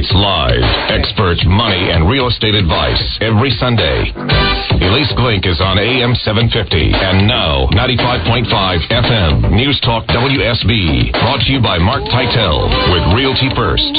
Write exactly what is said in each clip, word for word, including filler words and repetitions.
It's live. Experts, money, and real estate advice every Sunday. Elise Glink is on A M seven fifty and now ninety-five point five F M News Talk W S B. Brought to you by Mark Titel with Realty First.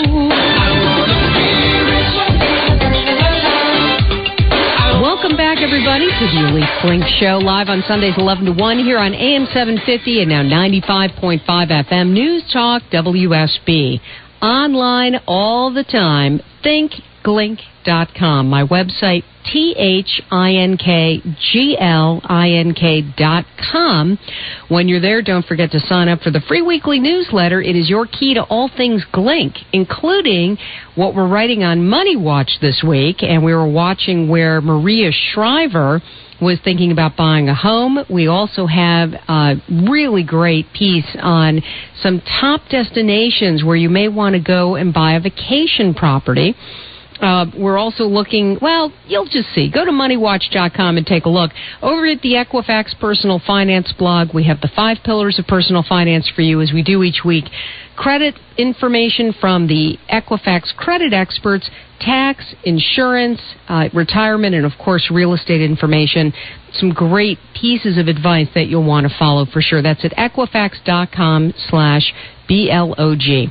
Welcome back, everybody, to the Elise Glink Show, live on Sundays eleven to one here on A M seven fifty and now ninety-five point five F M News Talk W S B. Online all the time, think glink dot com. My website, T H I N K G L I N K dot com. When you're there, don't forget to sign up for the free weekly newsletter. It is your key to all things Glink, including what we're writing on Money Watch this week. And we were watching where Maria Shriver was thinking about buying a home. We also have a really great piece on some top destinations where you may want to go and buy a vacation property. Uh, we're also looking, well, you'll just see. Go to money watch dot com and take a look. Over at the Equifax Personal Finance blog, we have the five pillars of personal finance for you, as we do each week. Credit information from the Equifax credit experts, tax, insurance, uh, retirement, and, of course, real estate information. Some great pieces of advice that you'll want to follow for sure. That's at equifax dot com slash B L O G.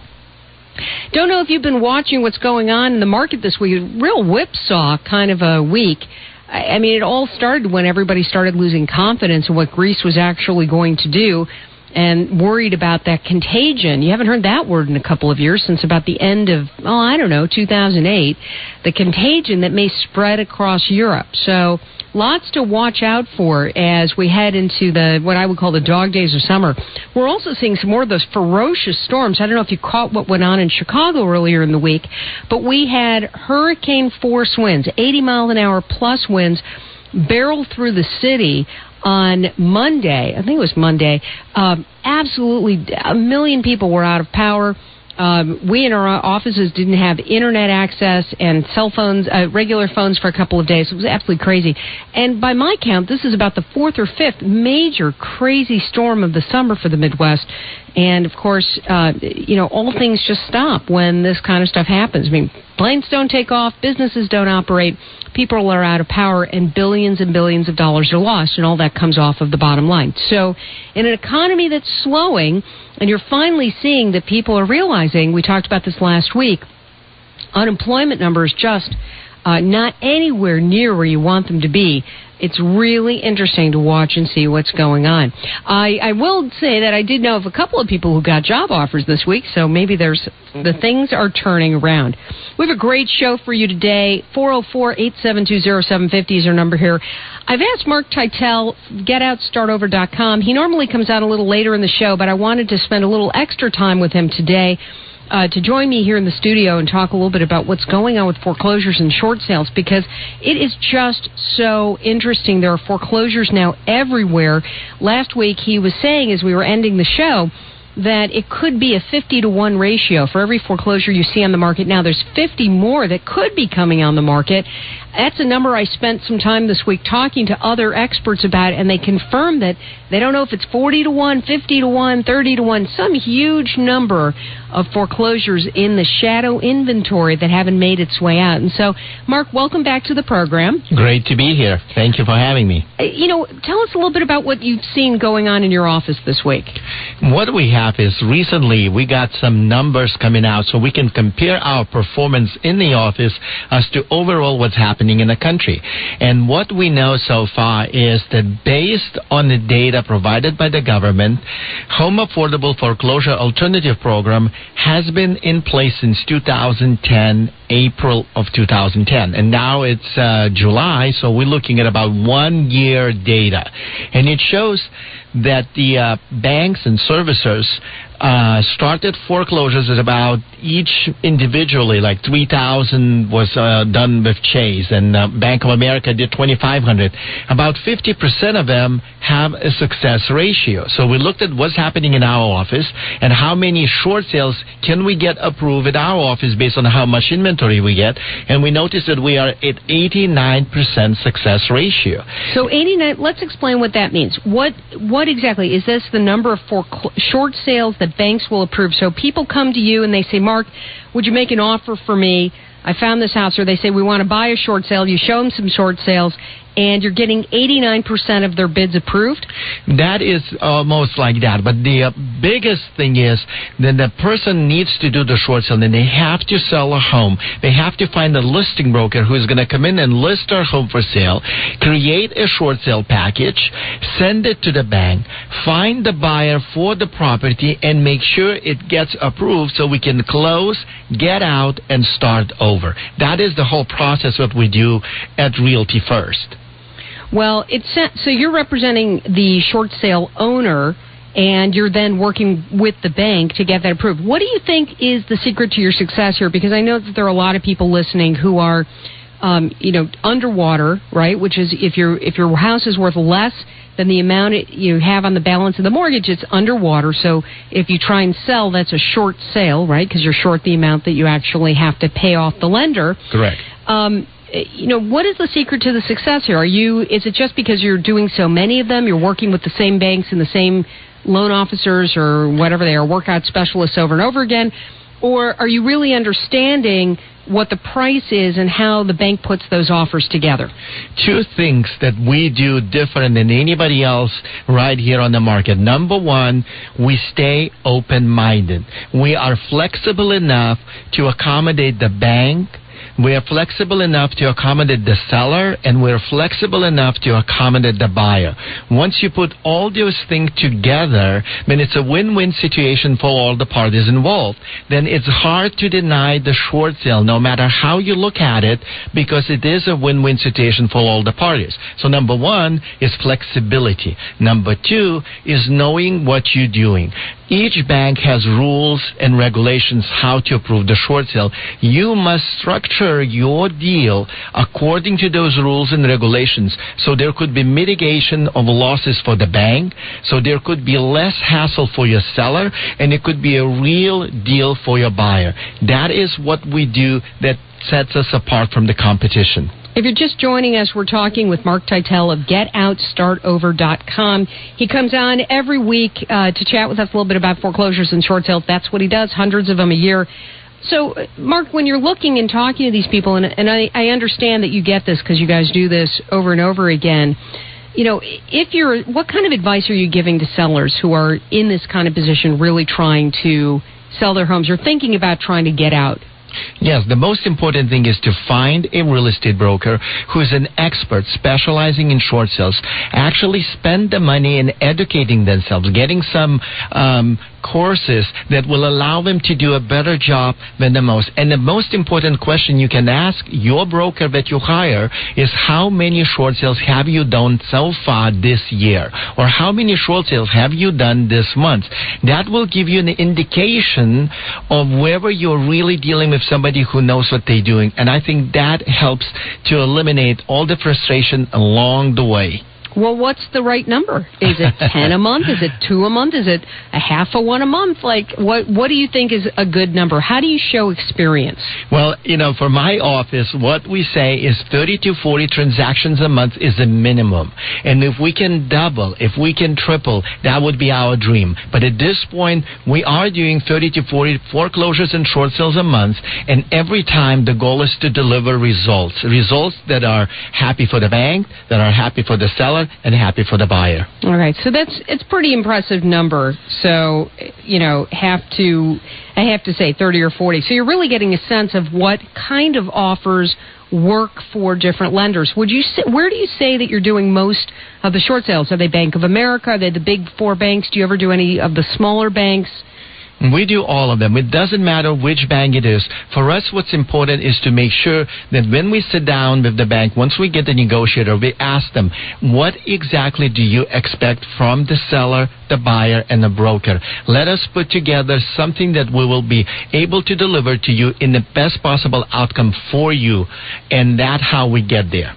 Don't know if you've been watching what's going on in the market this week. Real whipsaw kind of a week. I mean, it all started when everybody started losing confidence in what Greece was actually going to do and worried about that contagion. You haven't heard that word in a couple of years, since about the end of, oh, I don't know, two thousand eight. The contagion that may spread across Europe. So lots to watch out for as we head into the what I would call the dog days of summer. We're also seeing some more of those ferocious storms. I don't know if you caught what went on in Chicago earlier in the week, but we had hurricane force winds, eighty mile an hour plus winds, barrel through the city on Monday. I think it was Monday. Um, absolutely, a million people were out of power. Um, we in our offices didn't have internet access and cell phones, uh, regular phones for a couple of days. It was absolutely crazy. And by my count, this is about the fourth or fifth major crazy storm of the summer for the Midwest. And, of course, uh, you know, all things just stop when this kind of stuff happens. I mean, planes don't take off, businesses don't operate, people are out of power, and billions and billions of dollars are lost, and all that comes off of the bottom line. So in an economy that's slowing, and you're finally seeing that people are realizing, we talked about this last week, unemployment numbers just uh, not anywhere near where you want them to be. It's really interesting to watch and see what's going on. I, I will say that I did know of a couple of people who got job offers this week, so maybe there's the things are turning around. We have a great show for you today. four oh four, eight seven two, oh seven five oh is our number here. I've asked Mark Titel, get out start over dot com. He normally comes out a little later in the show, but I wanted to spend a little extra time with him today Uh, to join me here in the studio and talk a little bit about what's going on with foreclosures and short sales, because it is just so interesting. There are foreclosures now everywhere. Last week he was saying, as we were ending the show, that it could be a fifty to one ratio. For every foreclosure you see on the market now, there's fifty more that could be coming on the market. That's a number I spent some time this week talking to other experts about, and they confirm that they don't know if it's forty to one, fifty to one, thirty to one, some huge number of foreclosures in the shadow inventory that haven't made its way out. And so, Mark, welcome back to the program. Great to be here. Thank you for having me. Uh, you know, tell us a little bit about what you've seen going on in your office this week. What we have is recently we got some numbers coming out so we can compare our performance in the office as to overall what's happening in the country. And what we know so far is that based on the data provided by the government, Home Affordable Foreclosure Alternative Program has been in place since two thousand ten, April of two thousand ten. And now it's uh, July, so we're looking at about one year data. And it shows that the uh, banks and servicers uh, started foreclosures at about each individually, like three thousand was uh, done with Chase, and uh, Bank of America did twenty-five hundred. About fifty percent of them have a success ratio. So we looked at what's happening in our office and how many short sales can we get approved at our office based on how much inventory we get, and we noticed that we are at eighty-nine percent success ratio. So eighty-nine, let's explain what that means. What what what exactly? Is this the number of forecl- short sales that banks will approve? So people come to you and they say, Mark, would you make an offer for me? I found this house. Or they say, we want to buy a short sale. You show them some short sales, and you're getting eighty-nine percent of their bids approved? That is almost like that. But the uh, biggest thing is that the person needs to do the short sale, and they have to sell a home. They have to find a listing broker who's going to come in and list their home for sale, create a short sale package, send it to the bank, find the buyer for the property, and make sure it gets approved so we can close, get out, and start over. That is the whole process what we do at Realty First. Well, it's so you're representing the short sale owner, and you're then working with the bank to get that approved. What do you think is the secret to your success here? Because I know that there are a lot of people listening who are, um, you know, underwater, right? Which is if your if your house is worth less than the amount it, you have on the balance of the mortgage, it's underwater. So if you try and sell, that's a short sale, right? Because you're short the amount that you actually have to pay off the lender. Correct. Um, you know, what is the secret to the success here? Are you? Is it just because you're doing so many of them? You're working with the same banks and the same loan officers or whatever they are, workout specialists over and over again? Or are you really understanding what the price is and how the bank puts those offers together? Two things that we do different than anybody else right here on the market. Number one, we stay open-minded. We are flexible enough to accommodate the bank. We are flexible enough to accommodate the seller, and we're flexible enough to accommodate the buyer. Once you put all those things together, then it's a win-win situation for all the parties involved. Then it's hard to deny the short sale, no matter how you look at it, because it is a win-win situation for all the parties. So number one is flexibility. Number two is knowing what you're doing. Each bank has rules and regulations how to approve the short sale. You must structure your deal according to those rules and regulations. So there could be mitigation of losses for the bank. So there could be less hassle for your seller, and it could be a real deal for your buyer. That is what we do that sets us apart from the competition. If you're just joining us, we're talking with Mark Teitel of get out start over dot com. He comes on every week uh, to chat with us a little bit about foreclosures and short sales. That's what he does, hundreds of them a year. So, Mark, when you're looking and talking to these people, and, and I, I understand that you get this because you guys do this over and over again, you know, if you're, what kind of advice are you giving to sellers who are in this kind of position, really trying to sell their homes or thinking about trying to get out? Yes, the most important thing is to find a real estate broker who is an expert specializing in short sales. Actually spend the money in educating themselves, getting some um, courses that will allow them to do a better job than the most. And the most important question you can ask your broker that you hire is, how many short sales have you done so far this year? Or how many short sales have you done this month? That will give you an indication of whether you're really dealing with somebody who knows what they're doing. And I think that helps to eliminate all the frustration along the way. Well, what's the right number? Is it ten a month? Is it two a month? Is it a half a one a month? Like, what what do you think is a good number? How do you show experience? Well, you know, for my office, what we say is thirty to forty transactions a month is a minimum. And if we can double, if we can triple, that would be our dream. But at this point, we are doing thirty to forty foreclosures and short sales a month. And every time the goal is to deliver results, results that are happy for the bank, that are happy for the seller, and happy for the buyer. All right, so that's it's pretty impressive number. So, you know, have to I have to say thirty or forty. So you're really getting a sense of what kind of offers work for different lenders. Would you say, where do you say that you're doing most of the short sales? Are they Bank of America? Are they the big four banks? Do you ever do any of the smaller banks? We do all of them. It doesn't matter which bank it is. For us, what's important is to make sure that when we sit down with the bank, once we get the negotiator, we ask them, what exactly do you expect from the seller, the buyer, and the broker? Let us put together something that we will be able to deliver to you in the best possible outcome for you. And that's how we get there.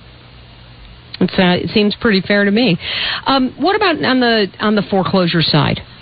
It's, uh, it seems pretty fair to me. Um, what about on the on the foreclosure side?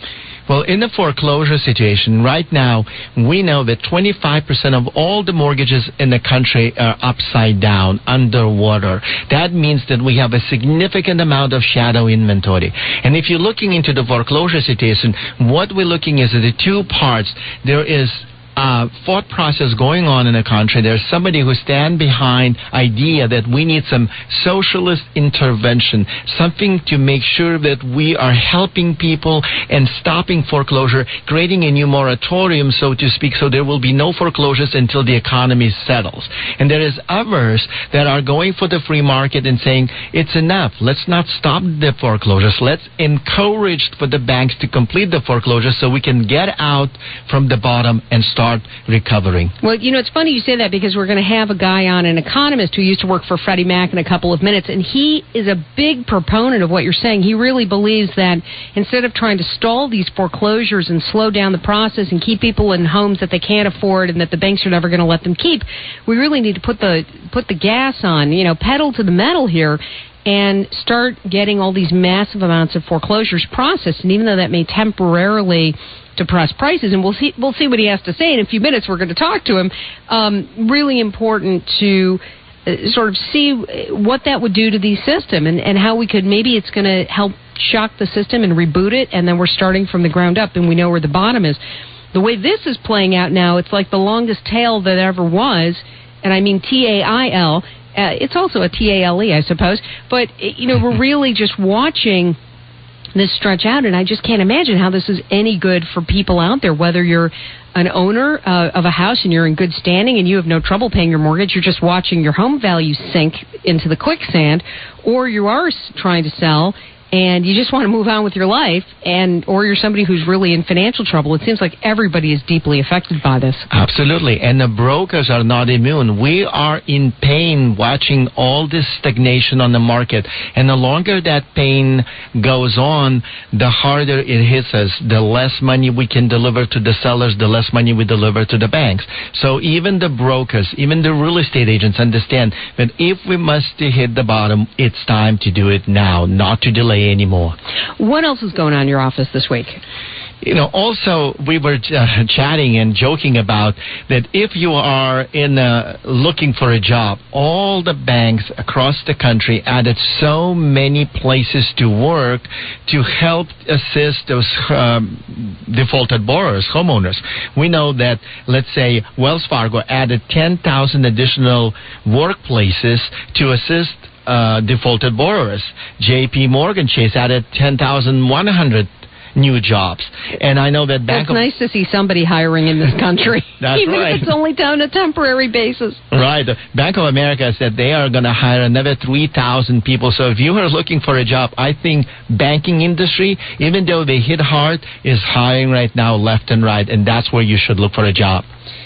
Well, in the foreclosure situation right now, we know that twenty-five percent of all the mortgages in the country are upside down, underwater. That means that we have a significant amount of shadow inventory. And if you're looking into the foreclosure situation, what we're looking is at the two parts. There is Uh, thought process going on in the country. There's somebody who stand behind idea that we need some socialist intervention, something to make sure that we are helping people and stopping foreclosure, creating a new moratorium, so to speak, so there will be no foreclosures until the economy settles. And there is others that are going for the free market and saying, it's enough. Let's not stop the foreclosures. Let's encourage for the banks to complete the foreclosures so we can get out from the bottom and start recovering. Well, you know, it's funny you say that because we're going to have a guy on, an economist who used to work for Freddie Mac in a couple of minutes, and he is a big proponent of what you're saying. He really believes that instead of trying to stall these foreclosures and slow down the process and keep people in homes that they can't afford and that the banks are never going to let them keep, we really need to put the put the gas on, you know, pedal to the metal here and start getting all these massive amounts of foreclosures processed. And even though that may temporarily depress prices, and we'll see we'll see what he has to say in a few minutes. We're going to talk to him. Um, really important to uh, sort of see what that would do to the system and, and how we could, maybe it's going to help shock the system and reboot it, and then we're starting from the ground up and we know where the bottom is. The way this is playing out now, it's like the longest tail that ever was, and I mean T A I L. Uh, it's also a T A L E, I suppose. But, you know, we're really just watching this stretch out, and I just can't imagine how this is any good for people out there, whether you're an owner uh, of a house and you're in good standing and you have no trouble paying your mortgage, you're just watching your home value sink into the quicksand, or you are trying to sell and you just want to move on with your life, and or you're somebody who's really in financial trouble. It seems like everybody is deeply affected by this. Absolutely, and the brokers are not immune. We are in pain watching all this stagnation on the market, and the longer that pain goes on, the harder it hits us. The less money we can deliver to the sellers, the less money we deliver to the banks. So even the brokers, even the real estate agents understand that if we must hit the bottom, it's time to do it now, not to delay anymore. What else is going on in your office this week? You know, also, we were uh, chatting and joking about that if you are in uh, looking for a job, all the banks across the country added so many places to work to help assist those um, defaulted borrowers, homeowners. We know that, let's say, Wells Fargo added ten thousand additional workplaces to assist Uh, defaulted borrowers. J P Morgan Chase added ten thousand one hundred new jobs. And I know that Bank It's of... nice to see somebody hiring in this country. That's even right. if it's only on a temporary basis. Right. Bank of America said they are going to hire another three thousand people. So if you are looking for a job, I think banking industry, even though they hit hard, is hiring right now left and right. And that's where you should look for a job.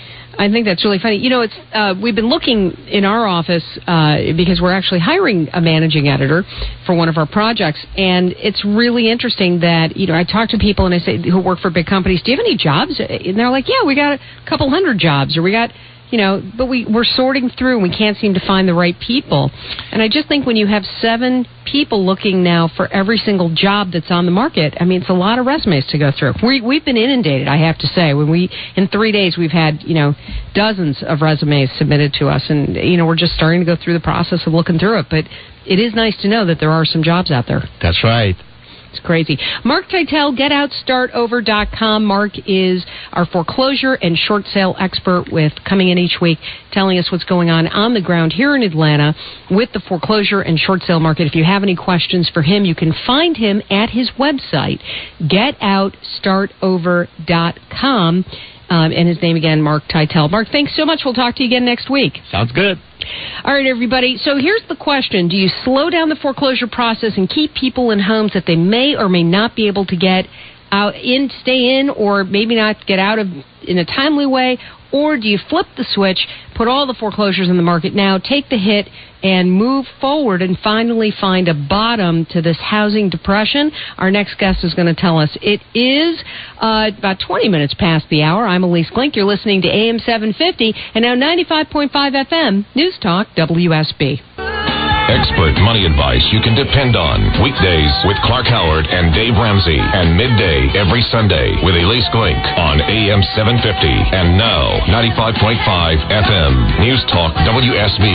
I think that's really funny. You know, it's uh, we've been looking in our office uh, because we're actually hiring a managing editor for one of our projects, and it's really interesting that, you know, I talk to people and I say who work for big companies, do you have any jobs? And they're like, yeah, we got a couple hundred jobs, or we got, you know, but we, we're sorting through and we can't seem to find the right people. And I just think when you have seven people looking now for every single job that's on the market, I mean, it's a lot of resumes to go through. We, we've been inundated, I have to say. When we, in three days, we've had, you know, dozens of resumes submitted to us. And, you know, we're just starting to go through the process of looking through it. But it is nice to know that there are some jobs out there. That's right. It's crazy. Mark Titel, get out start over dot com. Mark is our foreclosure and short sale expert, with coming in each week telling us what's going on on the ground here in Atlanta with the foreclosure and short sale market. If you have any questions for him, you can find him at his website, get out start over dot com. Um, and his name again, Mark Titel. Mark, thanks so much. We'll talk to you again next week. Sounds good. All right, everybody. So here's the question. Do you slow down the foreclosure process and keep people in homes that they may or may not be able to get out in, stay in, or maybe not get out of in a timely way? Or do you flip the switch, put all the foreclosures in the market now, take the hit, and move forward and finally find a bottom to this housing depression? Our next guest is going to tell us. It is uh, about twenty minutes past the hour. I'm Elise Glink. You're listening to A M seven fifty and now ninety-five point five F M, News Talk W S B. Expert money advice you can depend on. Weekdays with Clark Howard and Dave Ramsey. And midday every Sunday with Elise Glink on A M seven fifty. And now, ninety-five point five F M. News Talk W S B.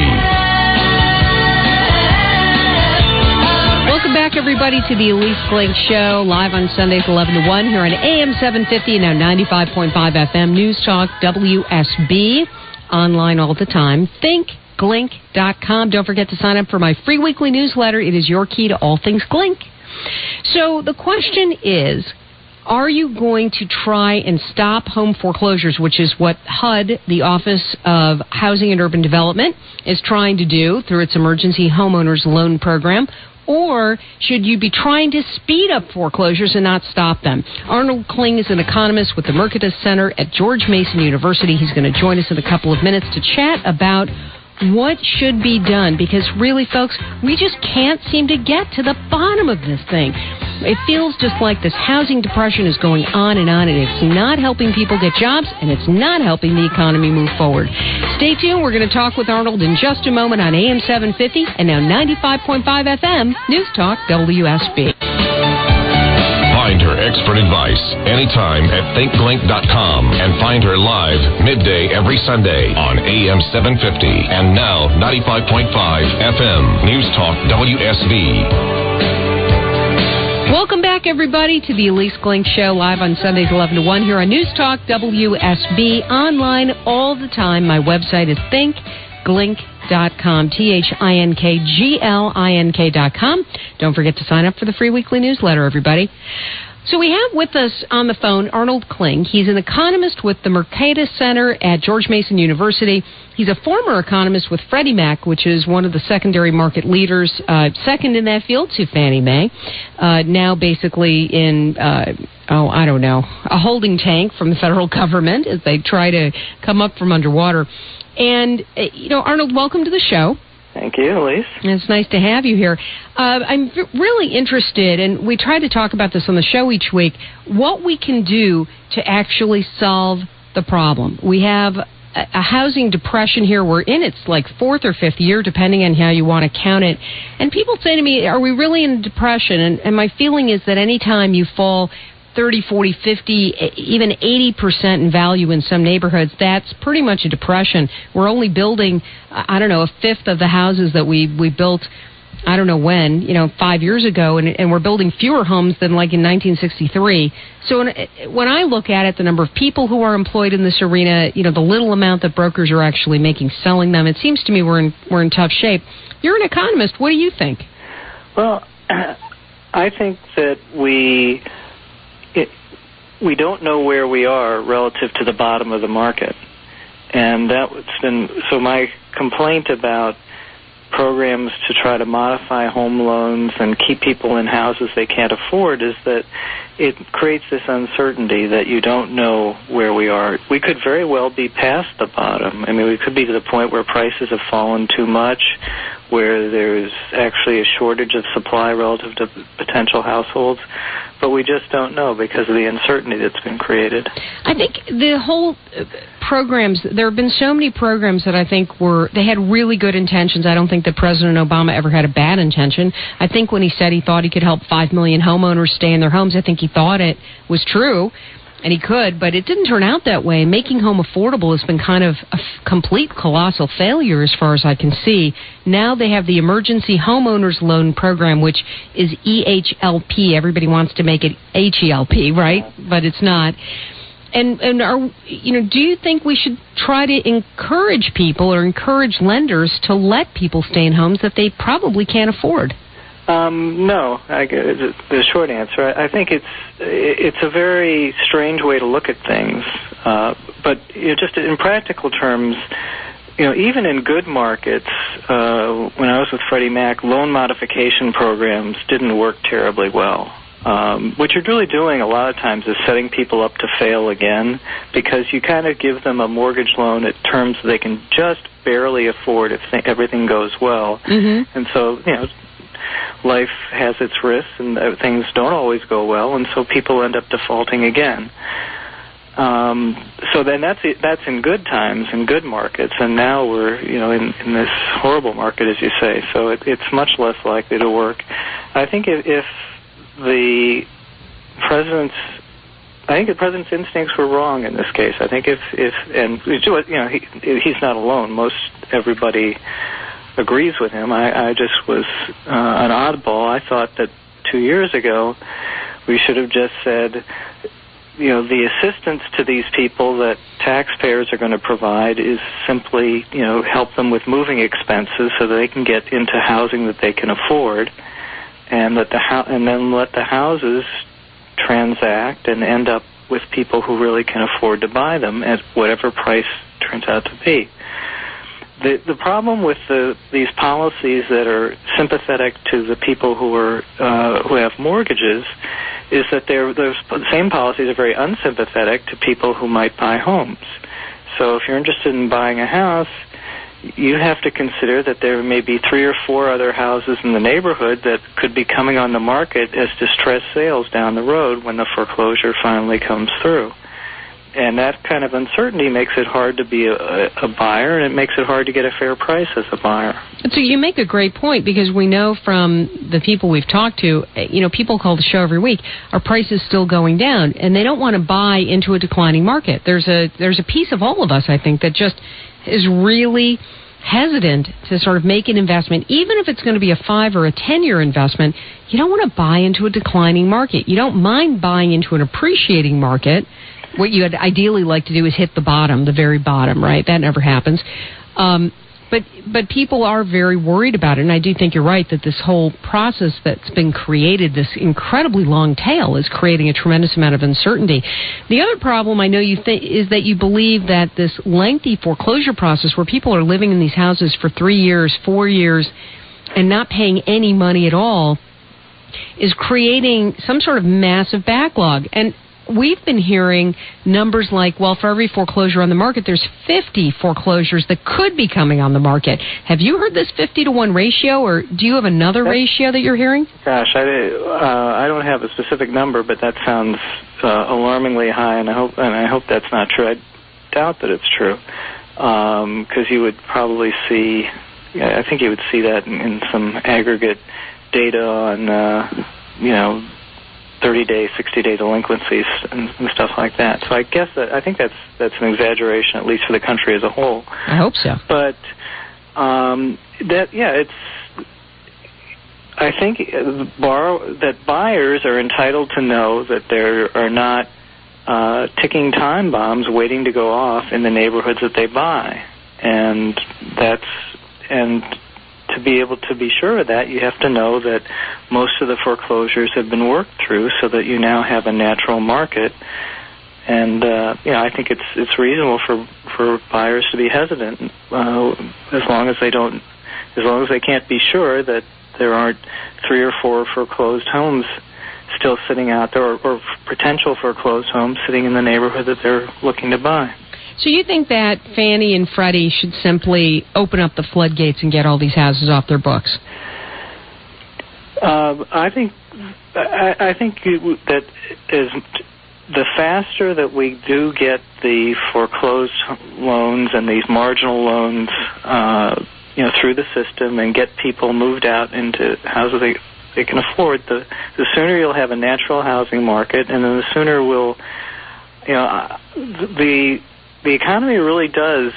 Welcome back, everybody, to the Elise Glink Show, live on Sundays eleven to one here on A M seven fifty and now ninety-five point five F M. News Talk W S B. Online all the time. Think glink dot com. Don't forget to sign up for my free weekly newsletter. It is your key to all things Glink. So the question is, are you going to try and stop home foreclosures, which is what H U D, the Office of Housing and Urban Development, is trying to do through its Emergency Homeowners Loan Program? Or should you be trying to speed up foreclosures and not stop them? Arnold Kling is an economist with the Mercatus Center at George Mason University. He's going to join us in a couple of minutes to chat about what should be done, because really, folks, we just can't seem to get to the bottom of this thing. It feels just like this housing depression is going on and on, and it's not helping people get jobs, and it's not helping the economy move forward. Stay tuned. We're going to talk with Arnold in just a moment on A M seven fifty and now ninety-five point five F M, News Talk W S B. Find her expert advice anytime at think glink dot com and find her live midday every Sunday on A M seven fifty and now ninety-five point five F M, News Talk W S B. Welcome back, everybody, to the Elise Glink Show, live on Sundays eleven to one here on News Talk W S B, online all the time. My website is think glink dot com, T H I N K G L I N K dot com. Don't forget to sign up for the free weekly newsletter, everybody. So we have with us on the phone Arnold Kling. He's an economist with the Mercatus Center at George Mason University. He's a former economist with Freddie Mac, which is one of the secondary market leaders, uh, second in that field to Fannie Mae, uh, now basically in, uh, oh, I don't know, a holding tank from the federal government as they try to come up from underwater. And, uh, you know, Arnold, welcome to the show. Thank you, Elise. It's nice to have you here. Uh, I'm v- really interested, and we try to talk about this on the show each week, what we can do to actually solve the problem. We have a, a housing depression here. We're in its like fourth or fifth year, depending on how you want to count it. And people say to me, are we really in a depression? And, and my feeling is that anytime you fall thirty, forty, fifty, even eighty percent in value in some neighborhoods, that's pretty much a depression. We're only building, I don't know, a fifth of the houses that we, we built, I don't know when, you know, five years ago, and, and we're building fewer homes than like in nineteen sixty-three. So when, when I look at it, the number of people who are employed in this arena, you know, the little amount that brokers are actually making selling them, it seems to me we're in, we're in tough shape. You're an economist. What do you think? Well, I think that we... It, we don't know where we are relative to the bottom of the market. And that's been, so my complaint about programs to try to modify home loans and keep people in houses they can't afford is that it creates this uncertainty that you don't know where we are. We could very well be past the bottom. I mean, we could be to the point where prices have fallen too much, where there's actually a shortage of supply relative to potential households, but we just don't know because of the uncertainty that's been created. I think the whole programs, there have been so many programs that I think were, they had really good intentions. I don't think that President Obama ever had a bad intention. I think when he said he thought he could help five million homeowners stay in their homes, I think he thought it was true. And he could, but it didn't turn out that way. Making home affordable has been kind of a f- complete colossal failure as far as I can see. Now they have the Emergency Homeowners Loan Program, which is E H L P. Everybody wants to make it H E L P, right? But it's not. And and are you know, do you think we should try to encourage people or encourage lenders to let people stay in homes that they probably can't afford? Um, no, I, the short answer. I, I think it's it's a very strange way to look at things. Uh, but you know, just in practical terms, you know, even in good markets, uh, when I was with Freddie Mac, loan modification programs didn't work terribly well. Um, what you're really doing a lot of times is setting people up to fail again, because you kind of give them a mortgage loan at terms they can just barely afford if th- everything goes well. Mm-hmm. And so, you know, life has its risks, and things don't always go well, and so people end up defaulting again. Um, so then that's that's in good times, in good markets, and now we're you know in, in this horrible market, as you say. So it, it's much less likely to work. I think if, if the president's, I think the president's instincts were wrong in this case. I think if if and you know he he's not alone. Most everybody agrees with him. I, I just was uh, an oddball. I thought that two years ago we should have just said, you know, the assistance to these people that taxpayers are going to provide is simply, you know, help them with moving expenses so that they can get into housing that they can afford, and that the ho- and then let the houses transact and end up with people who really can afford to buy them at whatever price turns out to be. The the problem with the these policies that are sympathetic to the people who are uh, who have mortgages is that they're, those same policies are very unsympathetic to people who might buy homes. So if you're interested in buying a house, you have to consider that there may be three or four other houses in the neighborhood that could be coming on the market as distressed sales down the road when the foreclosure finally comes through. And that kind of uncertainty makes it hard to be a, a buyer, and it makes it hard to get a fair price as a buyer. So you make a great point, because we know from the people we've talked to, you know, people call the show every week, are prices still going down, and they don't want to buy into a declining market. There's a there's a piece of all of us, I think, that just is really hesitant to sort of make an investment, even if it's going to be a five or a ten-year investment. You don't want to buy into a declining market. You don't mind buying into an appreciating market. What you'd ideally like to do is hit the bottom, the very bottom, right? That never happens. Um, but but people are very worried about it, and I do think you're right that this whole process that's been created, this incredibly long tail, is creating a tremendous amount of uncertainty. The other problem I know you think is that you believe that this lengthy foreclosure process, where people are living in these houses for three years, four years, and not paying any money at all, is creating some sort of massive backlog. And we've been hearing numbers like, well, for every foreclosure on the market, there's fifty foreclosures that could be coming on the market. Have you heard this fifty to one ratio, or do you have another That's, ratio that you're hearing? Gosh, I, uh, I don't have a specific number, but that sounds uh, alarmingly high, and I hope and I hope that's not true. I doubt that it's true, because um, you would probably see, yeah, I think you would see that in, in some aggregate data on, uh, you know, thirty-day, sixty-day delinquencies and, and stuff like that. So I guess that I think that's that's an exaggeration, at least for the country as a whole. I hope so. But um, that yeah, it's. I think borrow that buyers are entitled to know that there are not uh, ticking time bombs waiting to go off in the neighborhoods that they buy, and that's and. To be able to be sure of that, you have to know that most of the foreclosures have been worked through, so that you now have a natural market. And uh, you know, I think it's it's reasonable for for buyers to be hesitant uh, as long as they don't, as long as they can't be sure that there aren't three or four foreclosed homes still sitting out there, or, or potential foreclosed homes sitting in the neighborhood that they're looking to buy. So you think that Fannie and Freddie should simply open up the floodgates and get all these houses off their books? Uh, I think I, I think that is the faster that we do get the foreclosed loans and these marginal loans, uh, you know, through the system and get people moved out into houses they they can afford, the the sooner you'll have a natural housing market, and then the sooner we'll, you know, the The economy really does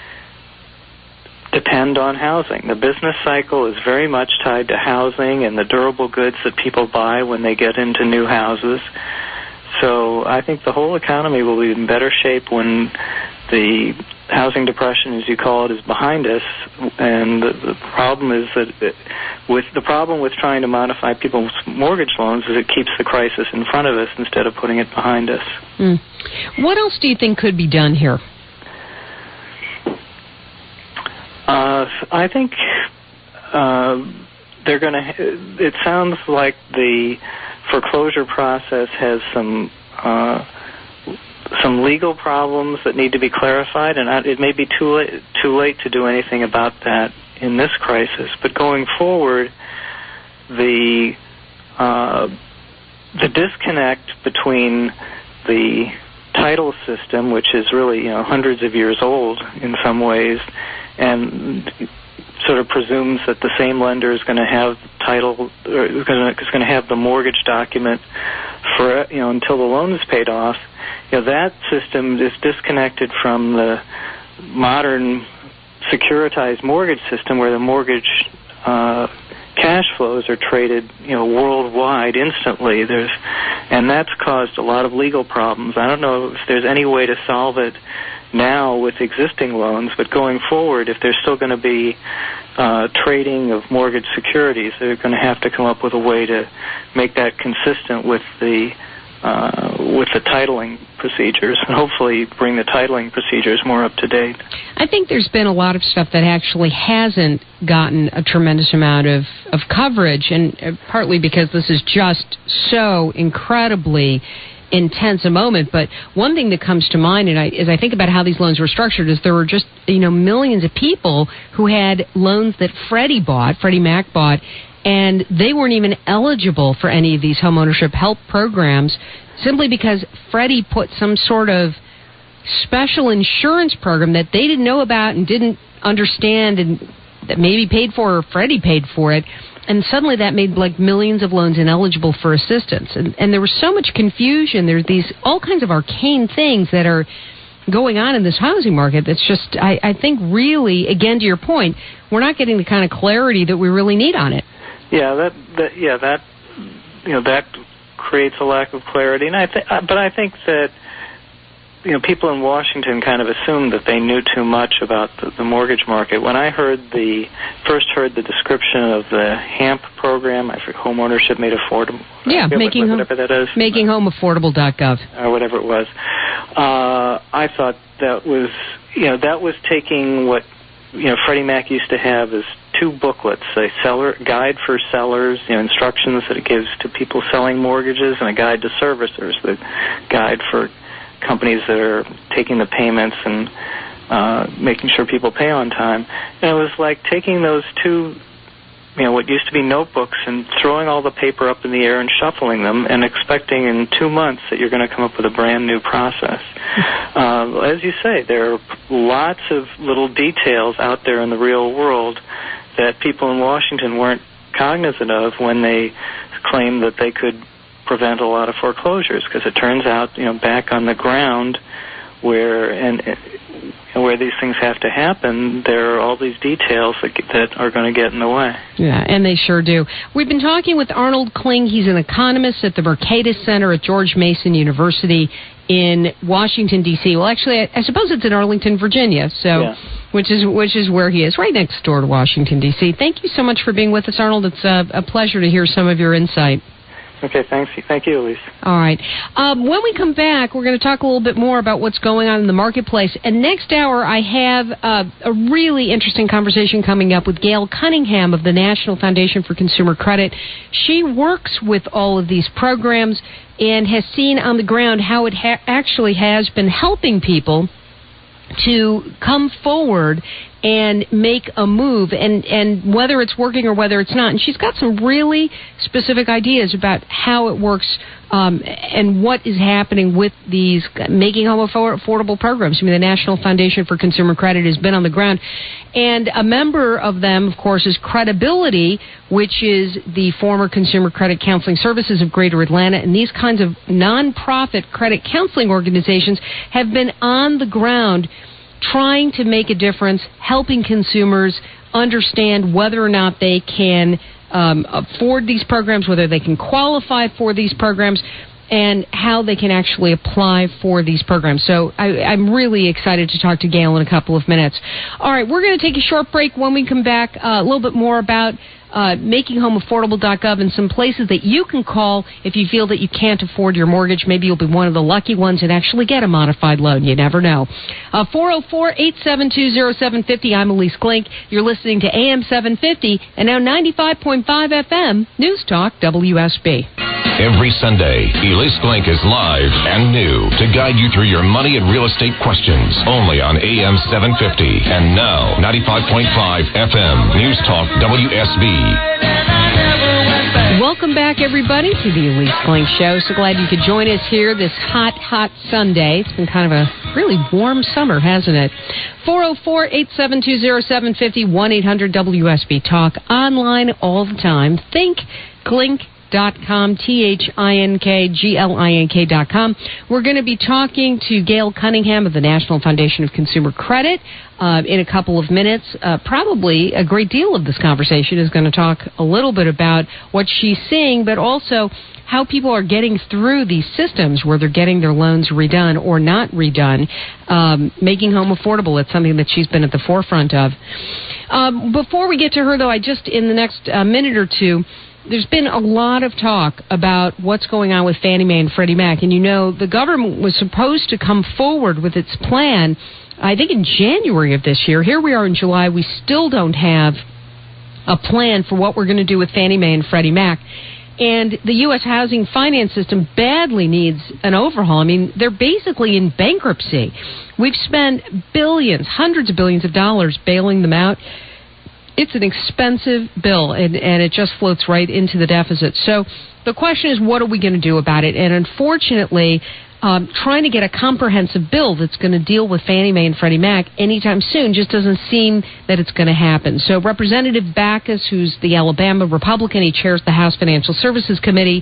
depend on housing. The business cycle is very much tied to housing and the durable goods that people buy when they get into new houses. So I think the whole economy will be in better shape when the housing depression, as you call it, is behind us. And the, the problem is that it, with the problem with trying to modify people's mortgage loans is it keeps the crisis in front of us instead of putting it behind us. Mm. What else do you think could be done here? Uh, I think uh, they're going to. It sounds like the foreclosure process has some uh, some legal problems that need to be clarified, and it may be too late too late to do anything about that in this crisis. But going forward, the uh, the disconnect between the title system, which is really, you know, hundreds of years old in some ways, and sort of presumes that the same lender is going to have title, or is going to have the mortgage document for, you know, until the loan is paid off. You know, that system is disconnected from the modern securitized mortgage system, where the mortgage uh, cash flows are traded, you know, worldwide instantly. There's, and that's caused a lot of legal problems. I don't know if there's any way to solve it now with existing loans, but going forward, if there's still going to be uh, trading of mortgage securities, they're going to have to come up with a way to make that consistent with the uh, with the titling procedures, and hopefully bring the titling procedures more up to date. I think there's been a lot of stuff that actually hasn't gotten a tremendous amount of, of coverage, and uh, partly because this is just so incredibly intense a moment. But one thing that comes to mind, and I, as I think about how these loans were structured, is there were just, you know, millions of people who had loans that Freddie bought, Freddie Mac bought, and they weren't even eligible for any of these homeownership help programs simply because Freddie put some sort of special insurance program that they didn't know about and didn't understand, and that maybe paid for, or Freddie paid for it. And suddenly that made like millions of loans ineligible for assistance. And, and there was so much confusion. There's these all kinds of arcane things that are going on in this housing market that's just, I, I think really, again, to your point, we're not getting the kind of clarity that we really need on it. Yeah, that, that yeah, that, you know, that creates a lack of clarity. And I think, but I think that, you know, people in Washington kind of assumed that they knew too much about the, the mortgage market. When I heard the first heard the description of the HAMP program, I forget, Home Ownership Made Affordable. Yeah, making what, whatever home, that is, making home affordable dot gov or whatever it was. Uh, I thought that was, you know, that was taking what, you know, Freddie Mac used to have as two booklets: a seller guide for sellers, you know, instructions that it gives to people selling mortgages, and a guide to servicers, the guide for companies that are taking the payments and uh, making sure people pay on time. And it was like taking those two, you know, what used to be notebooks, and throwing all the paper up in the air and shuffling them, and expecting in two months that you're going to come up with a brand new process. Uh, as you say, there are lots of little details out there in the real world that people in Washington weren't cognizant of when they claimed that they could prevent a lot of foreclosures, because it turns out, you know, back on the ground where and, and where these things have to happen, there are all these details that, that are going to get in the way. Yeah, and they sure do. We've been talking with Arnold Kling. He's an economist at the Mercatus Center at George Mason University in Washington, D C Well, actually, I, I suppose it's in Arlington, Virginia, so yeah. which is which is where he is, right next door to Washington, D C Thank you so much for being with us, Arnold. It's a, a pleasure to hear some of your insight. Okay, thanks. Thank you, Elise. All right. Um, when we come back, we're going to talk a little bit more about what's going on in the marketplace. And next hour, I have uh, a really interesting conversation coming up with Gail Cunningham of the National Foundation for Consumer Credit. She works with all of these programs and has seen on the ground how it ha- actually has been helping people to come forward and make a move, and, and whether it's working or whether it's not. And she's got some really specific ideas about how it works um, and what is happening with these making home affordable programs. I mean, the National Foundation for Consumer Credit has been on the ground. And a member of them, of course, is Credibility, which is the former Consumer Credit Counseling Services of Greater Atlanta. And these kinds of nonprofit credit counseling organizations have been on the ground trying to make a difference, helping consumers understand whether or not they can um, afford these programs, whether they can qualify for these programs, and how they can actually apply for these programs. So I, I'm really excited to talk to Gail in a couple of minutes. All right, we're going to take a short break. When we come back, uh, a little bit more about Uh, making home affordable dot gov and some places that you can call if you feel that you can't afford your mortgage. Maybe you'll be one of the lucky ones and actually get a modified loan. You never know. Uh, four oh four, eight seven two, oh seven five oh. I'm Elise Klink. You're listening to A M seven fifty and now ninety-five point five F M News Talk W S B. Every Sunday, Elise Klink is live and new to guide you through your money and real estate questions. Only on A M seven fifty and now ninety-five point five F M News Talk W S B. Welcome back, everybody, to the Elise Klink Show. So glad you could join us here this hot, hot Sunday. It's been kind of a really warm summer, hasn't it? four oh four, eight seven two, oh seven five oh, one eight hundred W S B Talk. Online all the time. Think Klink dot com, T H I N K G L I N K dot com. We're going to be talking to Gail Cunningham of the National Foundation of Consumer Credit uh, in a couple of minutes. Uh, probably a great deal of this conversation is going to talk a little bit about what she's seeing, but also how people are getting through these systems where they're getting their loans redone or not redone, um, making home affordable. It's something that she's been at the forefront of. Um, before we get to her, though, I just, in the next uh, minute or two, there's been a lot of talk about what's going on with Fannie Mae and Freddie Mac. And, you know, the government was supposed to come forward with its plan, I think, in January of this year. Here we are in July. We still don't have a plan for what we're going to do with Fannie Mae and Freddie Mac. And the U S housing finance system badly needs an overhaul. I mean, they're basically in bankruptcy. We've spent billions, hundreds of billions of dollars bailing them out. It's an expensive bill, and, and it just floats right into the deficit. So the question is, what are we going to do about it? And unfortunately, um, trying to get a comprehensive bill that's going to deal with Fannie Mae and Freddie Mac anytime soon just doesn't seem that it's going to happen. So Representative Backus, who's the Alabama Republican, he chairs the House Financial Services Committee,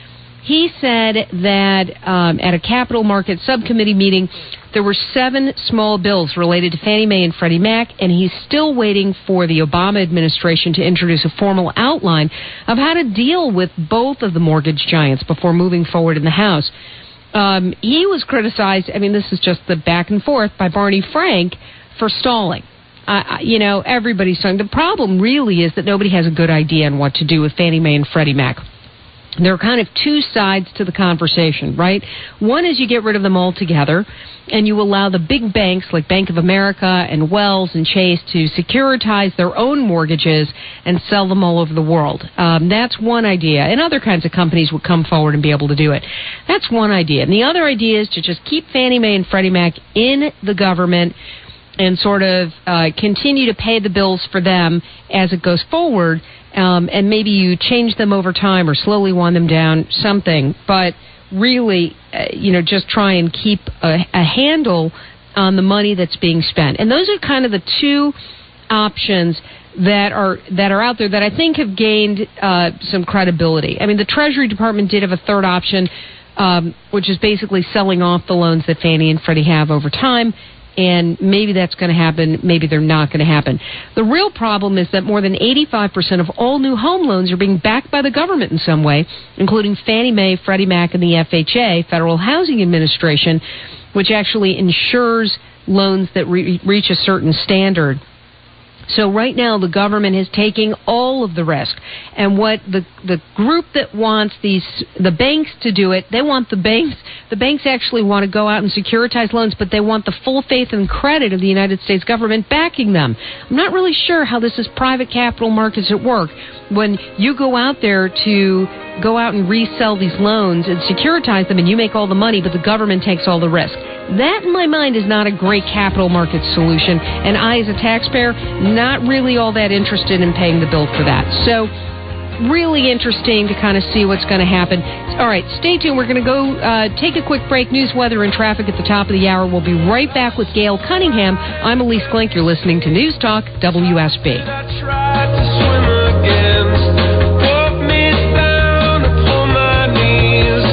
he said that um, at a capital market subcommittee meeting, there were seven small bills related to Fannie Mae and Freddie Mac, and he's still waiting for the Obama administration to introduce a formal outline of how to deal with both of the mortgage giants before moving forward in the House. Um, he was criticized, I mean, this is just the back and forth, by Barney Frank for stalling. Uh, you know, everybody's saying the problem really is that nobody has a good idea on what to do with Fannie Mae and Freddie Mac. There are kind of two sides to the conversation, right? One is you get rid of them altogether, and you allow the big banks like Bank of America and Wells and Chase to securitize their own mortgages and sell them all over the world. Um, that's one idea. And other kinds of companies would come forward and be able to do it. That's one idea. And the other idea is to just keep Fannie Mae and Freddie Mac in the government and sort of uh, continue to pay the bills for them as it goes forward. Um, and maybe you change them over time or slowly wind them down, something. But really, uh, you know, just try and keep a, a handle on the money that's being spent. And those are kind of the two options that are that are out there that I think have gained uh, some credibility. I mean, the Treasury Department did have a third option, um, which is basically selling off the loans that Fannie and Freddie have over time. And maybe that's going to happen, maybe they're not going to happen. The real problem is that more than eighty-five percent of all new home loans are being backed by the government in some way, including Fannie Mae, Freddie Mac, and the F H A, Federal Housing Administration, which actually insures loans that re- reach a certain standard. So right now, the government is taking all of the risk. And what the the group that wants these the banks to do it, they want the banks, the banks actually want to go out and securitize loans, but they want the full faith and credit of the United States government backing them. I'm not really sure how this is private capital markets at work. When you go out there to go out and resell these loans and securitize them and you make all the money, but the government takes all the risk. That, in my mind, is not a great capital market solution. And I, as a taxpayer, not really all that interested in paying the bill for that. So, really interesting to kind of see what's going to happen. All right, stay tuned. We're going to go uh, take a quick break. News, weather, and traffic at the top of the hour. We'll be right back with Gail Cunningham. I'm Elise Klink. You're listening to News Talk W S B. I tried to swim against, pulled me down upon my knees.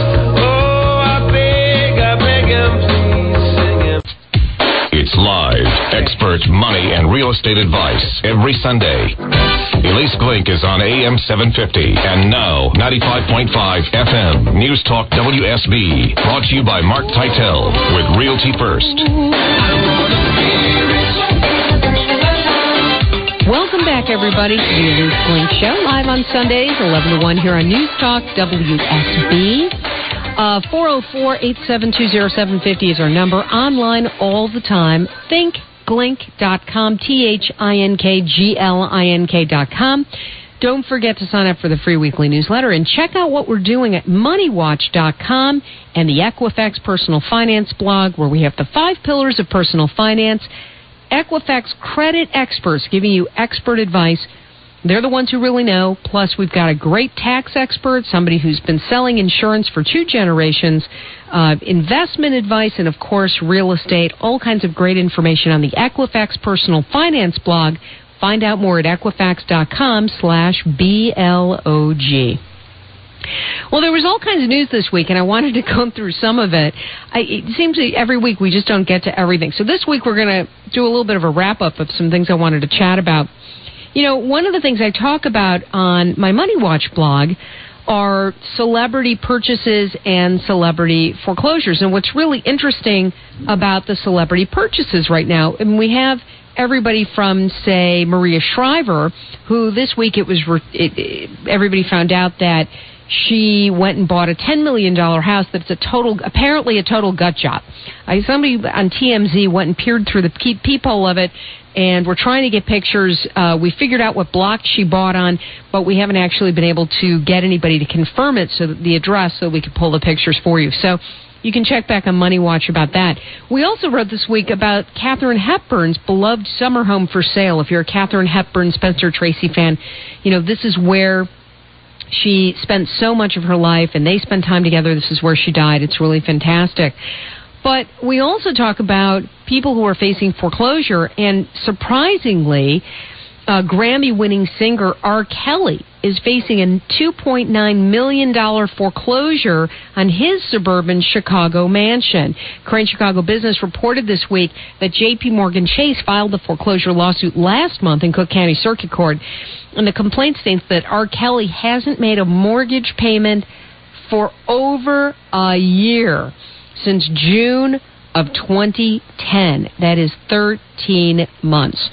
Oh, I beg, I beg him, please sing him. It's live, expert money and real estate advice every Sunday. Elise Klink is on A M seven fifty and now ninety-five point five F M News Talk W S B. Brought to you by Mark Teitel with Realty First. Welcome back, everybody, to the Elise Klink Show, live on Sundays, eleven to one here on News Talk W S B. Uh, four oh four, eight seven two, oh seven five oh is our number. Online all the time. Think Klink dot com, T H I N K G L I N K dot com. Don't forget to sign up for the free weekly newsletter and check out what we're doing at money watch dot com and the Equifax Personal Finance blog, where we have the five pillars of personal finance. Equifax credit experts giving you expert advice They're the ones who really know. Plus, we've got a great tax expert, somebody who's been selling insurance for two generations, uh, investment advice, and, of course, real estate. All kinds of great information on the Equifax Personal Finance blog. Find out more at Equifax.com slash B L O G. Well, there was all kinds of news this week, and I wanted to go through some of it. I, it seems that every week we just don't get to everything. So this week we're going to do a little bit of a wrap-up of some things I wanted to chat about. You know, one of the things I talk about on my Money Watch blog are celebrity purchases and celebrity foreclosures. And what's really interesting about the celebrity purchases right now, and we have everybody from, say, Maria Shriver, who this week it was re- it, it, everybody found out that she went and bought a ten million dollars house that's a total, apparently a total gut job. Uh, somebody on T M Z went and peered through the peephole of it, and we're trying to get pictures. Uh, we figured out what block she bought on, but we haven't actually been able to get anybody to confirm it, so the address, so we could pull the pictures for you. So you can check back on Money Watch about that. We also wrote this week about Katharine Hepburn's beloved summer home for sale. If you're a Katharine Hepburn, Spencer Tracy fan, you know, this is where she spent so much of her life, and they spent time together. This is where she died. It's really fantastic. But we also talk about people who are facing foreclosure, and surprisingly, uh, Grammy-winning singer R. Kelly is facing a two point nine million dollars foreclosure on his suburban Chicago mansion. Crane Chicago Business reported this week that J P. Morgan Chase filed the foreclosure lawsuit last month in Cook County Circuit Court, and the complaint states that R. Kelly hasn't made a mortgage payment for over a year, since June of twenty ten. That is thirteen months.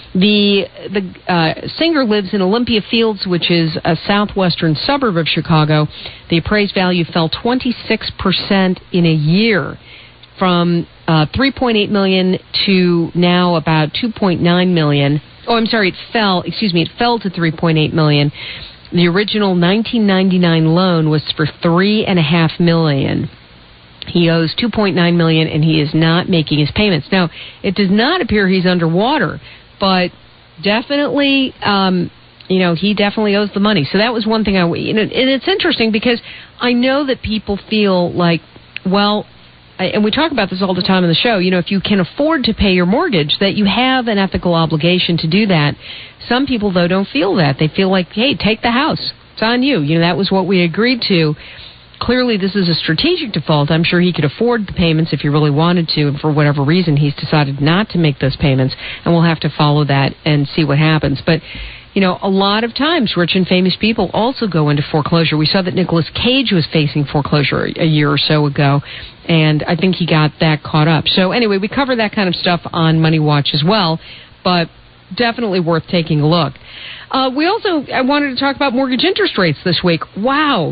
The the uh, singer lives in Olympia Fields, which is a southwestern suburb of Chicago. The appraised value fell twenty-six percent in a year, from uh, three point eight million dollars to now about two point nine million dollars. Oh, I'm sorry, it fell, excuse me, it fell to three point eight million dollars. The original nineteen ninety-nine loan was for three point five million dollars. He owes two point nine million dollars, and he is not making his payments. Now, it does not appear he's underwater, but definitely, um, you know, he definitely owes the money. So that was one thing I, you know, and it's interesting because I know that people feel like, well, and we talk about this all the time on the show, you know, if you can afford to pay your mortgage, that you have an ethical obligation to do that. Some people, though, don't feel that. They feel like, hey, take the house. It's on you. You know, that was what we agreed to. Clearly, this is a strategic default. I'm sure he could afford the payments if he really wanted to, and for whatever reason, he's decided not to make those payments, and we'll have to follow that and see what happens. But, you know, a lot of times, rich and famous people also go into foreclosure. We saw that Nicolas Cage was facing foreclosure a year or so ago, and I think he got that caught up. So anyway, we cover that kind of stuff on Money Watch as well, but definitely worth taking a look. Uh, we also I wanted to talk about mortgage interest rates this week. Wow.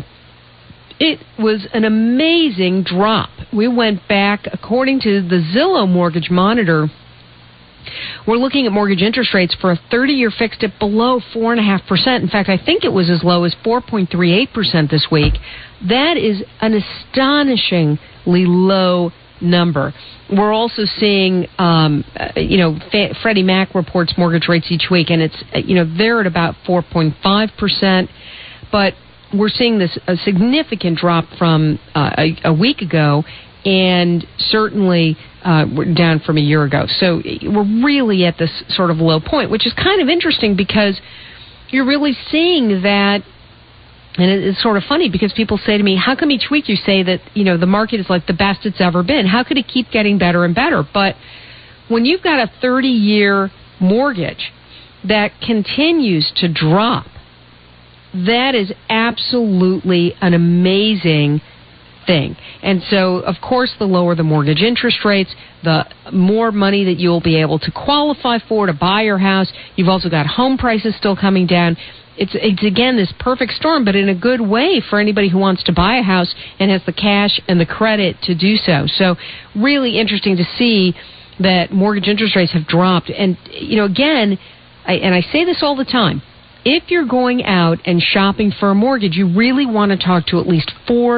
It was an amazing drop. We went back, according to the Zillow Mortgage Monitor, we're looking at mortgage interest rates for a thirty-year fixed at below four point five percent. In fact, I think it was as low as four point three eight percent this week. That is an astonishingly low number. We're also seeing, um, uh, you know, F- Freddie Mac reports mortgage rates each week, and it's, uh, you know, they're at about four point five percent. But we're seeing this a significant drop from uh, a, a week ago, and certainly uh, we're down from a year ago. So we're really at this sort of low point, which is kind of interesting because you're really seeing that. And it's sort of funny because people say to me, how come each week you say that, you know, the market is like the best it's ever been? How could it keep getting better and better? But when you've got a thirty-year mortgage that continues to drop, that is absolutely an amazing thing. And so, of course, the lower the mortgage interest rates, the more money that you'll be able to qualify for to buy your house. You've also got home prices still coming down. It's, it's again, this perfect storm, but in a good way for anybody who wants to buy a house and has the cash and the credit to do so. So really interesting to see that mortgage interest rates have dropped. And, you know, again, I, and I say this all the time, if you're going out and shopping for a mortgage, you really want to talk to at least four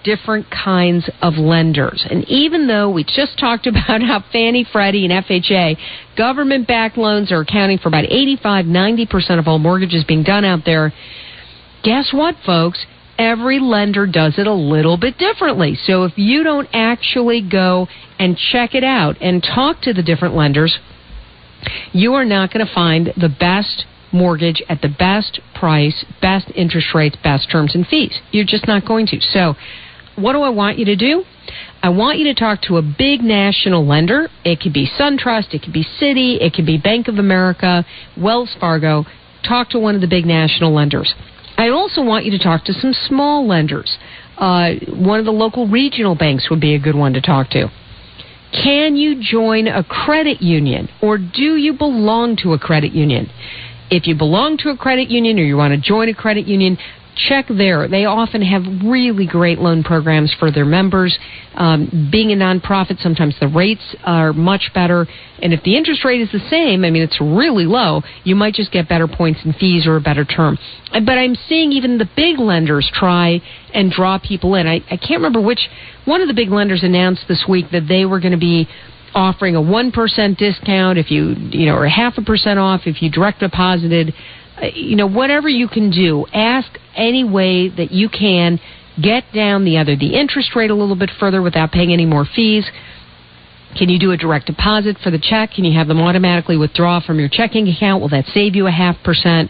different kinds of lenders. And even though we just talked about how Fannie, Freddie, and F H A, government-backed loans are accounting for about eighty-five, ninety percent of all mortgages being done out there, guess what, folks? Every lender does it a little bit differently. So if you don't actually go and check it out and talk to the different lenders, you are not going to find the best mortgage at the best price, best interest rates, best terms and fees. You're just not going to. So what do I want you to do? I want you to talk to a big national lender. It could be SunTrust, it could be Citi, it could be Bank of America, Wells Fargo. Talk to one of the big national lenders. I also want you to talk to some small lenders. Uh, one of the local regional banks would be a good one to talk to. Can you join a credit union, or do you belong to a credit union? If you belong to a credit union or you want to join a credit union, check there. They often have really great loan programs for their members. Um, being a nonprofit, sometimes the rates are much better. And if the interest rate is the same, I mean, it's really low, you might just get better points and fees or a better term. But I'm seeing even the big lenders try and draw people in. I, I can't remember which. One of the big lenders announced this week that they were going to be offering a one percent discount if you, you know, or half a percent off if you direct deposited. Uh, you know, whatever you can do, ask any way that you can get down the other the interest rate a little bit further without paying any more fees. Can you do a direct deposit for the check? Can you have them automatically withdraw from your checking account? Will that save you a half percent?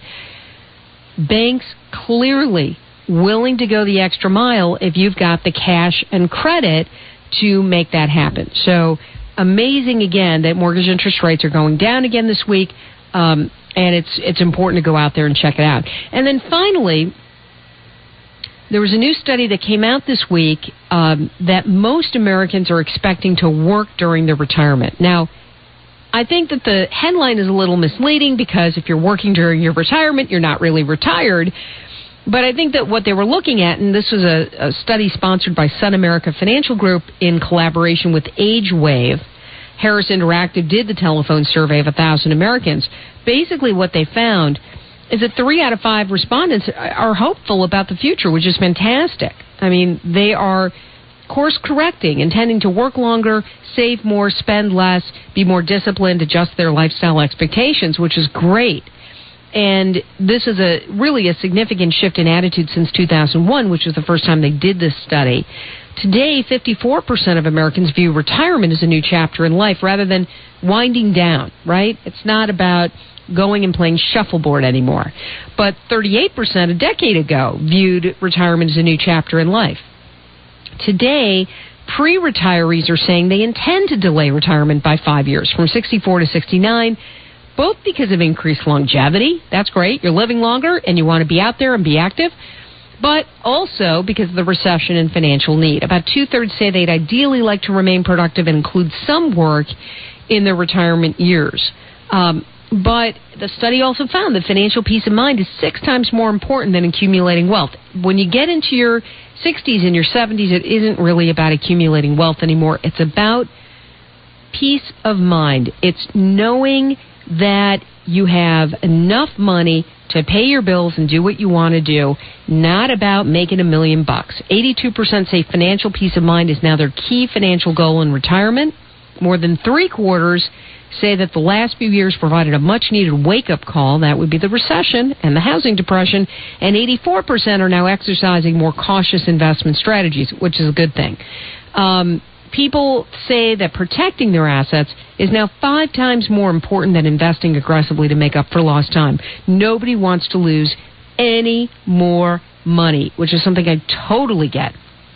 Banks clearly willing to go the extra mile if you've got the cash and credit to make that happen. So amazing, again, that mortgage interest rates are going down again this week, um, and it's it's important to go out there and check it out. And then finally, there was a new study that came out this week um, that most Americans are expecting to work during their retirement. Now, I think that the headline is a little misleading because if you're working during your retirement, you're not really retired. But I think that what they were looking at, and this was a, a study sponsored by Sun America Financial Group in collaboration with AgeWave, Harris Interactive did the telephone survey of one thousand Americans. Basically what they found is that three out of five respondents are hopeful about the future, which is fantastic. I mean, they are course correcting, intending to work longer, save more, spend less, be more disciplined, adjust their lifestyle expectations, which is great. And this is a really a significant shift in attitude since two thousand one, which was the first time they did this study. Today, fifty-four percent of Americans view retirement as a new chapter in life rather than winding down, right? It's not about going and playing shuffleboard anymore. But thirty-eight percent a decade ago viewed retirement as a new chapter in life. Today, pre-retirees are saying they intend to delay retirement by five years, from sixty-four to sixty-nine, both because of increased longevity. That's great. You're living longer and you want to be out there and be active. But also because of the recession and financial need. About two-thirds say they'd ideally like to remain productive and include some work in their retirement years. Um, but the study also found that financial peace of mind is six times more important than accumulating wealth. When you get into your sixties and your seventies, it isn't really about accumulating wealth anymore. It's about peace of mind. It's knowing that you have enough money to pay your bills and do what you want to do, not about making a million bucks. eighty-two percent say financial peace of mind is now their key financial goal in retirement. More than three quarters say that the last few years provided a much-needed wake-up call. That would be the recession and the housing depression. And eighty-four percent are now exercising more cautious investment strategies, which is a good thing. Um, people say that protecting their assets is now five times more important than investing aggressively to make up for lost time. Nobody wants to lose any more money, which is something I totally get.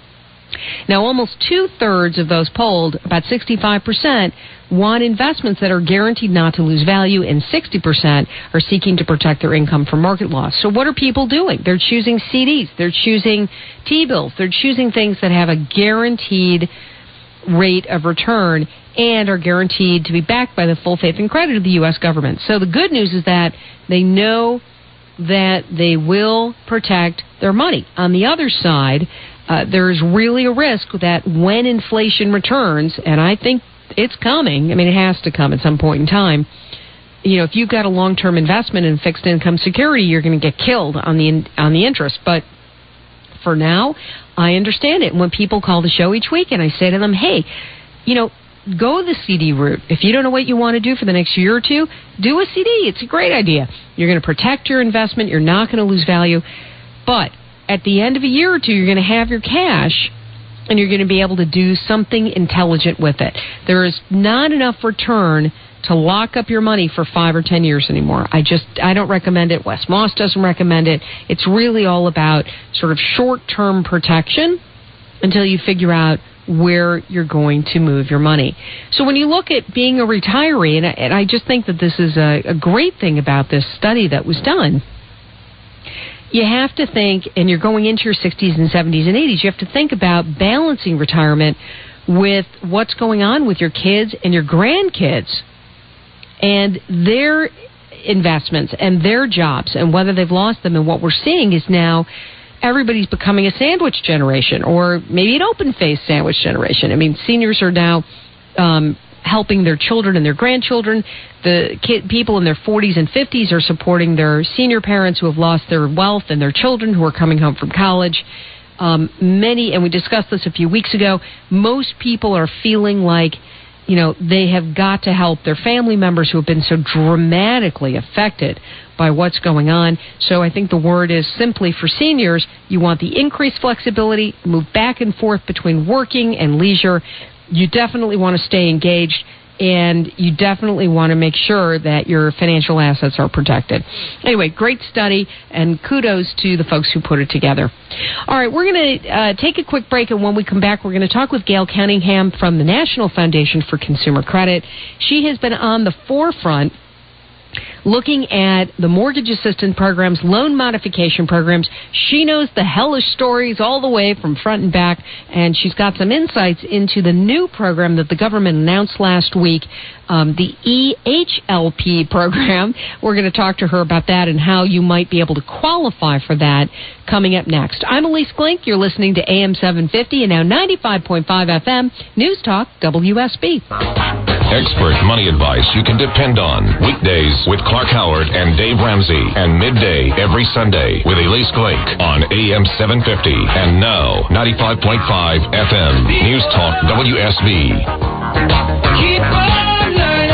Now, almost two-thirds of those polled, about sixty-five percent, want investments that are guaranteed not to lose value, and sixty percent are seeking to protect their income from market loss. So what are people doing? They're choosing C Ds. They're choosing T-bills. They're choosing things that have a guaranteed rate of return and are guaranteed to be backed by the full faith and credit of the U S government. So the good news is that they know that they will protect their money. On the other side, uh, there's really a risk that when inflation returns, and I think it's coming, I mean, it has to come at some point in time, you know, if you've got a long-term investment in fixed income security, you're going to get killed on the on the interest. But for now, I understand it. And when people call the show each week and I say to them, hey, you know, go the C D route. If you don't know what you want to do for the next year or two, do a C D. It's a great idea. You're going to protect your investment. You're not going to lose value. But at the end of a year or two, you're going to have your cash and you're going to be able to do something intelligent with it. There is not enough return to lock up your money for five or ten years anymore. I just, I don't recommend it. Wes Moss doesn't recommend it. It's really all about sort of short-term protection until you figure out where you're going to move your money. So when you look at being a retiree, and I, and I just think that this is a, a great thing about this study that was done, you have to think, and you're going into your sixties and seventies and eighties, you have to think about balancing retirement with what's going on with your kids and your grandkids and their investments and their jobs and whether they've lost them. And what we're seeing is now everybody's becoming a sandwich generation, or maybe an open-faced sandwich generation. I mean, seniors are now um, helping their children and their grandchildren. The kid, people in their forties and fifties are supporting their senior parents who have lost their wealth and their children who are coming home from college. Um, many, and we discussed this a few weeks ago, most people are feeling like, you know, they have got to help their family members who have been so dramatically affected by what's going on. So I think the word is simply for seniors, you want the increased flexibility, move back and forth between working and leisure. You definitely want to stay engaged, and you definitely want to make sure that your financial assets are protected. Anyway, great study, and kudos to the folks who put it together. All right, we're going to uh, take a quick break, and when we come back, we're going to talk with Gail Cunningham from the National Foundation for Consumer Credit. She has been on the forefront looking at the mortgage assistance programs, loan modification programs. She knows the hellish stories all the way from front and back, and she's got some insights into the new program that the government announced last week, um, the E H L P program. We're going to talk to her about that and how you might be able to qualify for that coming up next. I'm Elise Glink. You're listening to A M seven fifty and now ninety-five point five F M, News Talk W S B. Expert money advice you can depend on. Weekdays with Clark Howard and Dave Ramsey, and midday every Sunday with Elise Glink on A M seven fifty and now ninety-five point five F M, News Talk W S B. Keep on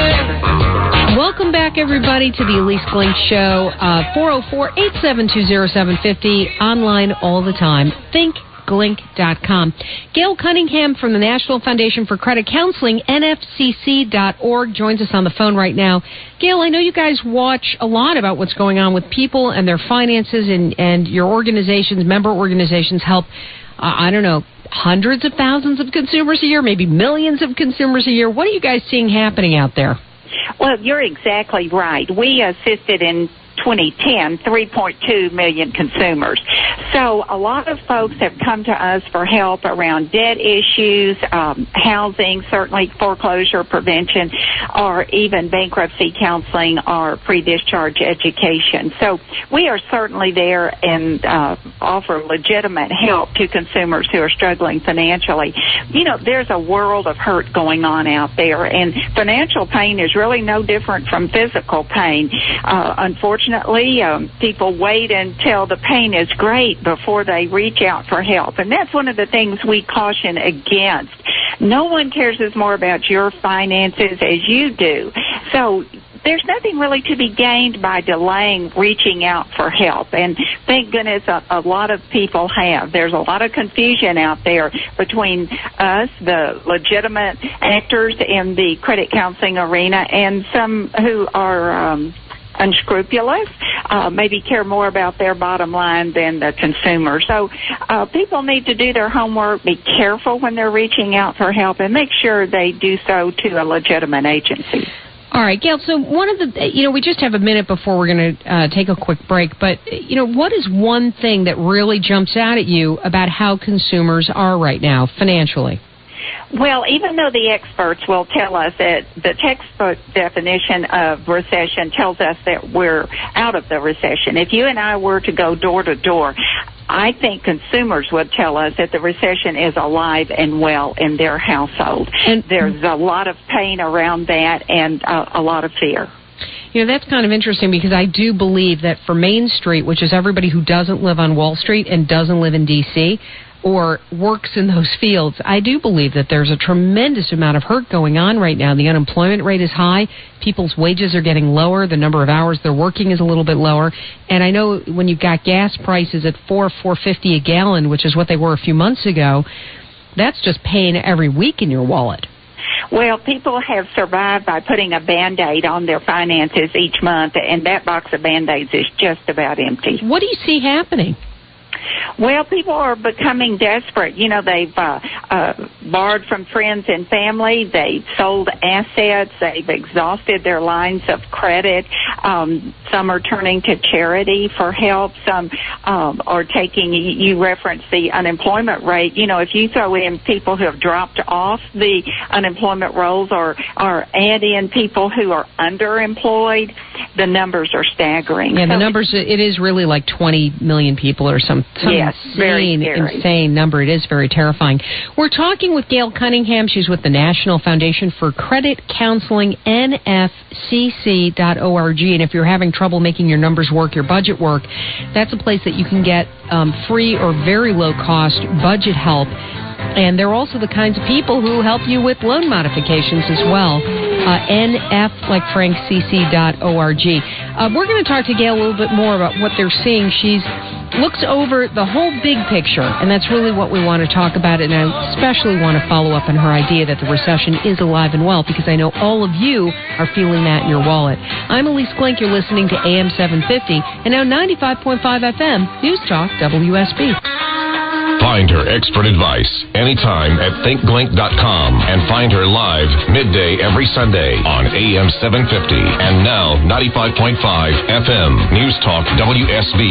learning. Welcome back, everybody, to the Elise Glink Show. Uh, four oh four, eight seven two, oh seven five oh, online all the time. Think glink dot com. Gail Cunningham from the National Foundation for Credit Counseling, N F C C dot org, joins us on the phone right now. Gail, I know you guys watch a lot about what's going on with people and their finances, and, and your organizations, member organizations, help, uh, I don't know, hundreds of thousands of consumers a year, maybe millions of consumers a year. What are you guys seeing happening out there? Well, you're exactly right. We assisted in twenty ten, three point two million consumers. So a lot of folks have come to us for help around debt issues, um, housing, certainly foreclosure prevention, or even bankruptcy counseling or pre-discharge education. So we are certainly there and uh, offer legitimate help to consumers who are struggling financially. You know, there's a world of hurt going on out there, and financial pain is really no different from physical pain. Uh, unfortunately, um, people wait until the pain is great before they reach out for help, and that's one of the things we caution against. No one cares as more about your finances as you do. So there's nothing really to be gained by delaying reaching out for help, and thank goodness a, a lot of people have. There's a lot of confusion out there between us, the legitimate actors in the credit counseling arena, and some who are um, unscrupulous, uh, maybe care more about their bottom line than the consumer. So uh, people need to do their homework, be careful when they're reaching out for help, and make sure they do so to a legitimate agency. All right, Gail, so one of the, you know, we just have a minute before we're going to uh, take a quick break, but, you know, what is one thing that really jumps out at you about how consumers are right now financially? Well, even though the experts will tell us that the textbook definition of recession tells us that we're out of the recession, if you and I were to go door to door, I think consumers would tell us that the recession is alive and well in their household. And there's a lot of pain around that and uh, a lot of fear. You know, that's kind of interesting because I do believe that for Main Street, which is everybody who doesn't live on Wall Street and doesn't live in D C or works in those fields, I do believe that there's a tremendous amount of hurt going on right now. The unemployment rate is high. People's wages are getting lower. The number of hours they're working is a little bit lower. And I know when you've got gas prices at four, four fifty a gallon, which is what they were a few months ago, that's just paying every week in your wallet. Well, people have survived by putting a Band-Aid on their finances each month, and that box of Band-Aids is just about empty. What do you see happening? Well, people are becoming desperate. You know, they've uh, uh, borrowed from friends and family. They've sold assets. They've exhausted their lines of credit. Um, some are turning to charity for help. Some um, are taking, you referenced the unemployment rate. You know, if you throw in people who have dropped off the unemployment rolls or, or add in people who are underemployed, the numbers are staggering. Yeah, the so numbers, it is really like twenty million people or some, some yes, insane, insane number. It is very terrifying. We're talking with Gail Cunningham. She's with the National Foundation for Credit Counseling, N F C C dot org. And if you're having trouble making your numbers work, your budget work, that's a place that you can get um, free or very low-cost budget help. And they're also the kinds of people who help you with loan modifications as well. Uh, N F, like Frank, C C dot org. Uh, we're going to talk to Gail a little bit more about what they're seeing. She's looks over the whole big picture, and that's really what we want to talk about. And I especially want to follow up on her idea that the recession is alive and well, because I know all of you are feeling that in your wallet. I'm Elise Klink. You're listening to A M seven fifty, and now ninety-five point five F M, News Talk W S B. Find her expert advice anytime at think glink dot com and find her live midday every Sunday on A M seven fifty and now ninety-five point five F M News Talk W S B.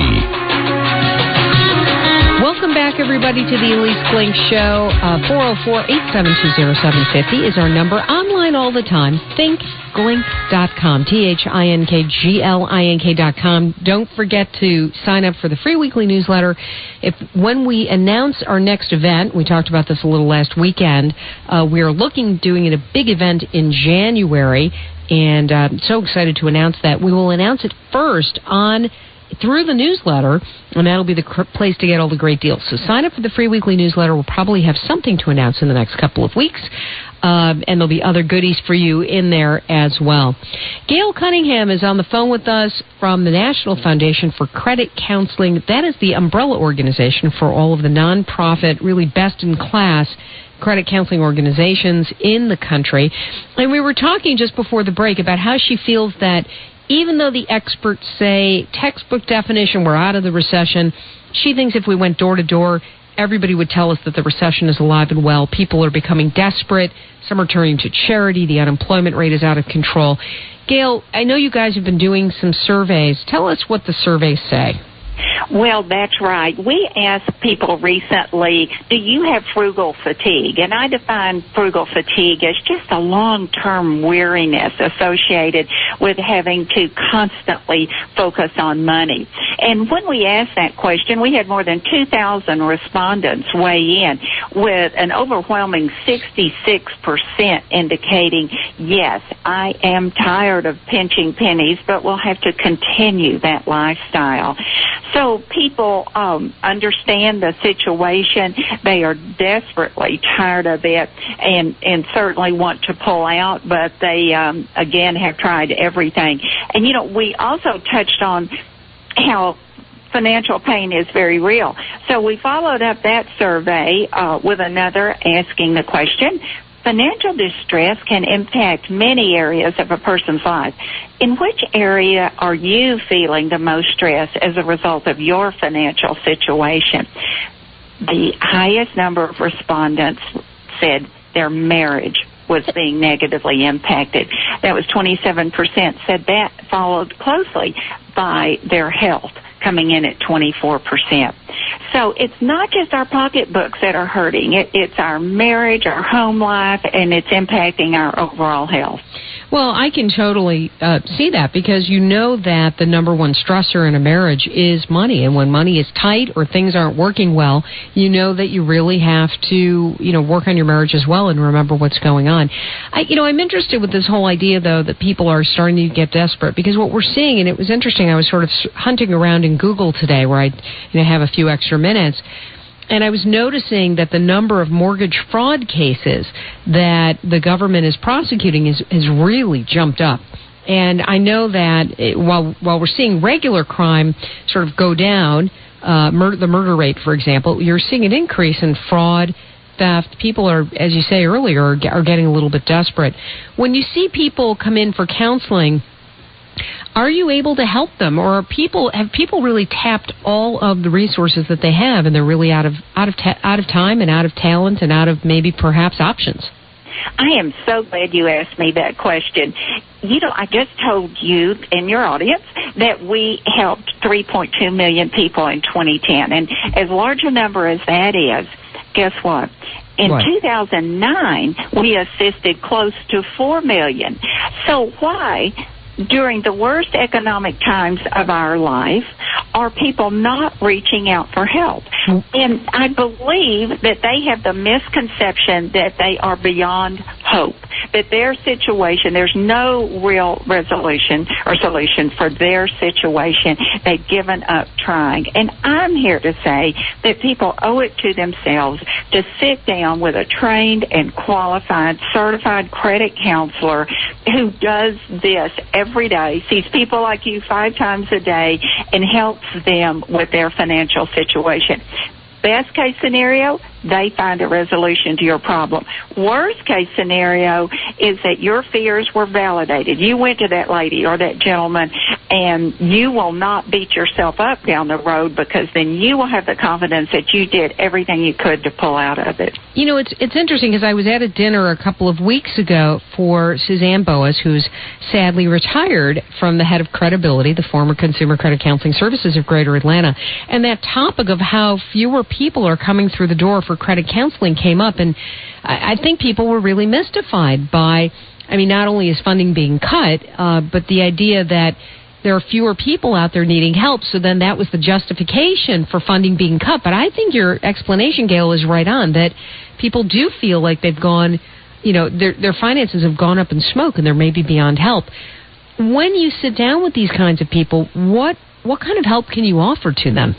Welcome back, everybody, to the Elise Klink Show. Uh, four oh four, eight seven two, oh seven five oh is our number. Online all the time. think glink dot com. T H I N K G L I N K dot com. Don't forget to sign up for the free weekly newsletter. If when we announce our next event, we talked about this a little last weekend, uh, we are looking, doing a big event in January, and uh, I'm so excited to announce that. We will announce it first on through the newsletter, and that'll be the cr- place to get all the great deals. So sign up for the free weekly newsletter. We'll probably have something to announce in the next couple of weeks, uh, and there'll be other goodies for you in there as well. Gail Cunningham is on the phone with us from the National Foundation for Credit Counseling. That is the umbrella organization for all of the nonprofit, really best-in-class credit counseling organizations in the country. And we were talking just before the break about how she feels that even though the experts say textbook definition, we're out of the recession, she thinks if we went door to door, everybody would tell us that the recession is alive and well. People are becoming desperate. Some are turning to charity. The unemployment rate is out of control. Gail, I know you guys have been doing some surveys. Tell us what the surveys say. Well, that's right. We asked people recently, do you have frugal fatigue? And I define frugal fatigue as just a long-term weariness associated with having to constantly focus on money. And when we asked that question, we had more than two thousand respondents weigh in with an overwhelming sixty-six percent indicating, yes, I am tired of pinching pennies, but we'll have to continue that lifestyle. So people um, understand the situation. They are desperately tired of it and, and certainly want to pull out, but they, um, again, have tried everything. And, you know, we also touched on how financial pain is very real. So we followed up that survey uh, with another asking the question, financial distress can impact many areas of a person's life. In which area are you feeling the most stress as a result of your financial situation? The highest number of respondents said their marriage was being negatively impacted. That was twenty-seven percent, said that, followed closely by their health, coming in at twenty-four percent. So it's not just our pocketbooks that are hurting. It, it's our marriage, our home life, and it's impacting our overall health. Well, I can totally uh, see that because you know that the number one stressor in a marriage is money. And when money is tight or things aren't working well, you know that you really have to, you know, work on your marriage as well and remember what's going on. I, you know, I'm interested with this whole idea, though, that people are starting to get desperate because what we're seeing, and it was interesting, I was sort of hunting around in Google today where I you know, have a few extra minutes, and I was noticing that the number of mortgage fraud cases that the government is prosecuting is, is really jumped up. And I know that it, while while we're seeing regular crime sort of go down, uh, mur- the murder rate, for example, you're seeing an increase in fraud, theft. People are, as you say earlier, are, are getting a little bit desperate. When you see people come in for counseling, are you able to help them, or are people have people really tapped all of the resources that they have, and they're really out of out of ta- out of time and out of talent and out of maybe perhaps options? I am so glad you asked me that question. You know, I just told you and your audience that we helped three point two million people in twenty ten, and as large a number as that is, guess what? In what? two thousand nine, we assisted close to four million. So why, during the worst economic times of our life, are people not reaching out for help? And I believe that they have the misconception that they are beyond hope, that their situation, there's no real resolution or solution for their situation. They've given up trying. And I'm here to say that people owe it to themselves to sit down with a trained and qualified, certified credit counselor who does this every day, sees people like you five times a day, and helps them with their financial situation. Best case scenario, they find a resolution to your problem. Worst case scenario is that your fears were validated. You went to that lady or that gentleman, and you will not beat yourself up down the road, because then you will have the confidence that you did everything you could to pull out of it. You know, it's it's interesting because I was at a dinner a couple of weeks ago for Suzanne Boas, who's sadly retired from the head of Credibility, the former Consumer Credit Counseling Services of Greater Atlanta, and that topic of how fewer people are coming through the door for credit counseling came up, and I, I think people were really mystified by, I mean, not only is funding being cut, uh, but the idea that there are fewer people out there needing help, so then that was the justification for funding being cut. But I think your explanation, Gail, is right on, that people do feel like they've gone, you know, their, their finances have gone up in smoke and they're maybe beyond help. When you sit down with these kinds of people, what what kind of help can you offer to them?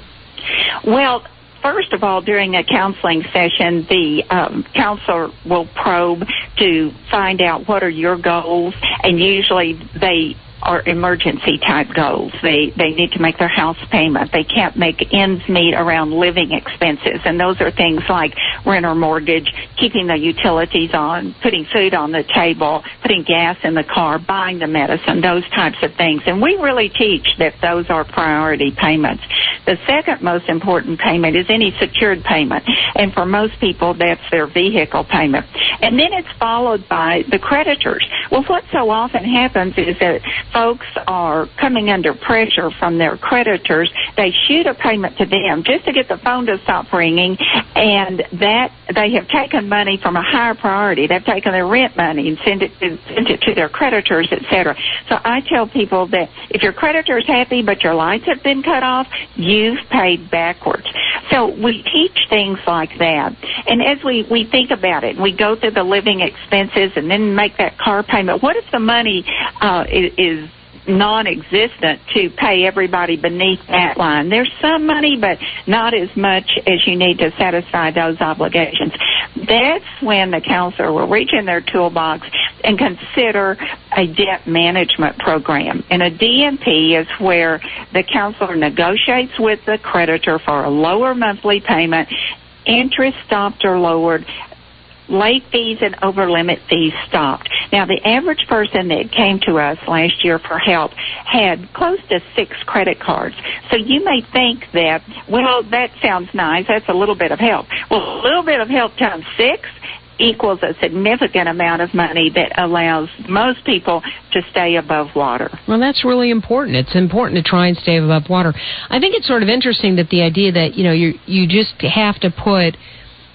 Well, first of all, during a counseling session, the um, counselor will probe to find out what are your goals, and usually they are emergency type goals. They they need to make their house payment. They can't make ends meet around living expenses, and those are things like rent or mortgage, keeping the utilities on, putting food on the table, putting gas in the car, buying the medicine, those types of things. And we really teach that those are priority payments. The second most important payment is any secured payment, and for most people that's their vehicle payment. And then it's followed by the creditors. Well, what so often happens is that folks are coming under pressure from their creditors. They shoot a payment to them just to get the phone to stop ringing, and that they have taken money from a higher priority. They've taken their rent money and sent it to, sent it to their creditors, et cetera. So I tell people that if your creditor is happy but your lights have been cut off, you've paid backwards. So we teach things like that. And as we, we think about it, we go through the living expenses and then make that car payment. What if the money uh, is, is non-existent to pay everybody beneath that line? There's some money, but not as much as you need to satisfy those obligations. That's when the counselor will reach in their toolbox and consider a debt management program. And a D M P is where the counselor negotiates with the creditor for a lower monthly payment, interest stopped or lowered, late fees and over-limit fees stopped. Now, the average person that came to us last year for help had close to six credit cards. So you may think that, well, that sounds nice. That's a little bit of help. Well, a little bit of help times six equals a significant amount of money that allows most people to stay above water. Well, that's really important. It's important to try and stay above water. I think it's sort of interesting that the idea that, you know, you you just have to put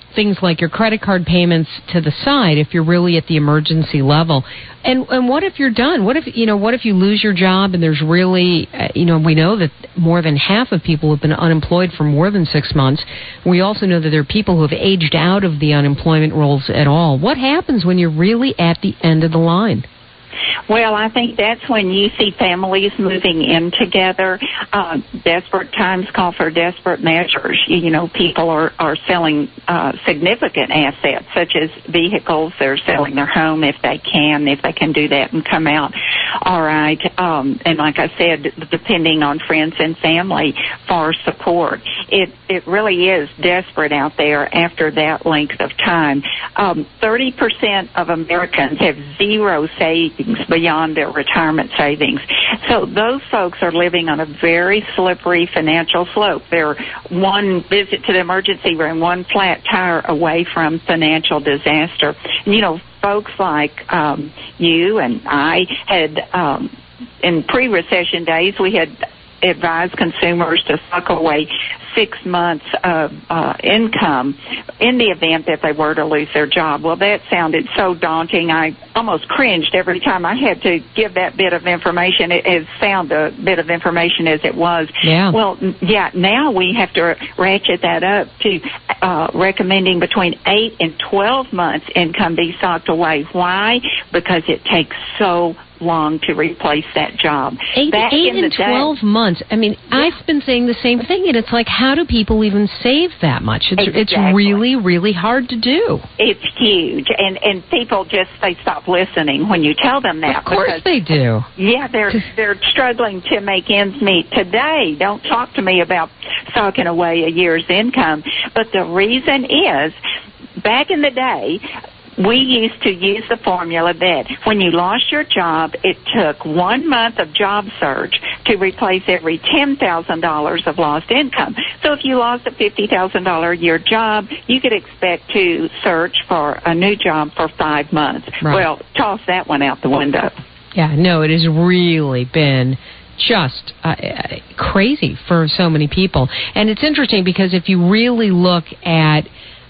things like your credit card payments to the side if you're really at the emergency level. And and what if you're done? What if, you know, what if you lose your job and there's really, uh, you know, we know that more than half of people have been unemployed for more than six months. We also know that there are people who have aged out of the unemployment rolls at all. What happens when you're really at the end of the line? Well, I think that's when you see families moving in together. Uh, desperate times call for desperate measures. You, you know, people are, are selling uh, significant assets, such as vehicles. They're selling their home if they can, if they can do that and come out all right. Um, and like I said, depending on friends and family for support. It, it really is desperate out there after that length of time. Um, thirty percent of Americans have zero savings beyond their retirement savings. So those folks are living on a very slippery financial slope. They're one visit to the emergency room, one flat tire away from financial disaster. And, you know, folks like um, you and I had, um, in pre-recession days, we had advised consumers to sock away six months of uh, income in the event that they were to lose their job. Well, that sounded so daunting. I almost cringed every time I had to give that bit of information, as sound a bit of information as it was. Yeah. Well, yeah, now we have to ratchet that up to uh, recommending between eight and twelve months income be socked away. Why? Because it takes so long to replace that job. Eight, Back eight in and the day, twelve months. I mean, Yeah. I've been saying the same thing, and it's like, how do people even save that much? It's Exactly. it's really, really hard to do. It's huge, and and people just they stop listening when you tell them that. Of course because, they do. Yeah, they're they're struggling to make ends meet today. Don't talk to me about socking away a year's income. But the reason is, back in the day, we used to use the formula that when you lost your job, it took one month of job search to replace every ten thousand dollars of lost income. So if you lost a fifty thousand dollars a year job, you could expect to search for a new job for five months. Right. Well, toss that one out the window. Yeah, no, it has really been just uh, crazy for so many people. And it's interesting because if you really look at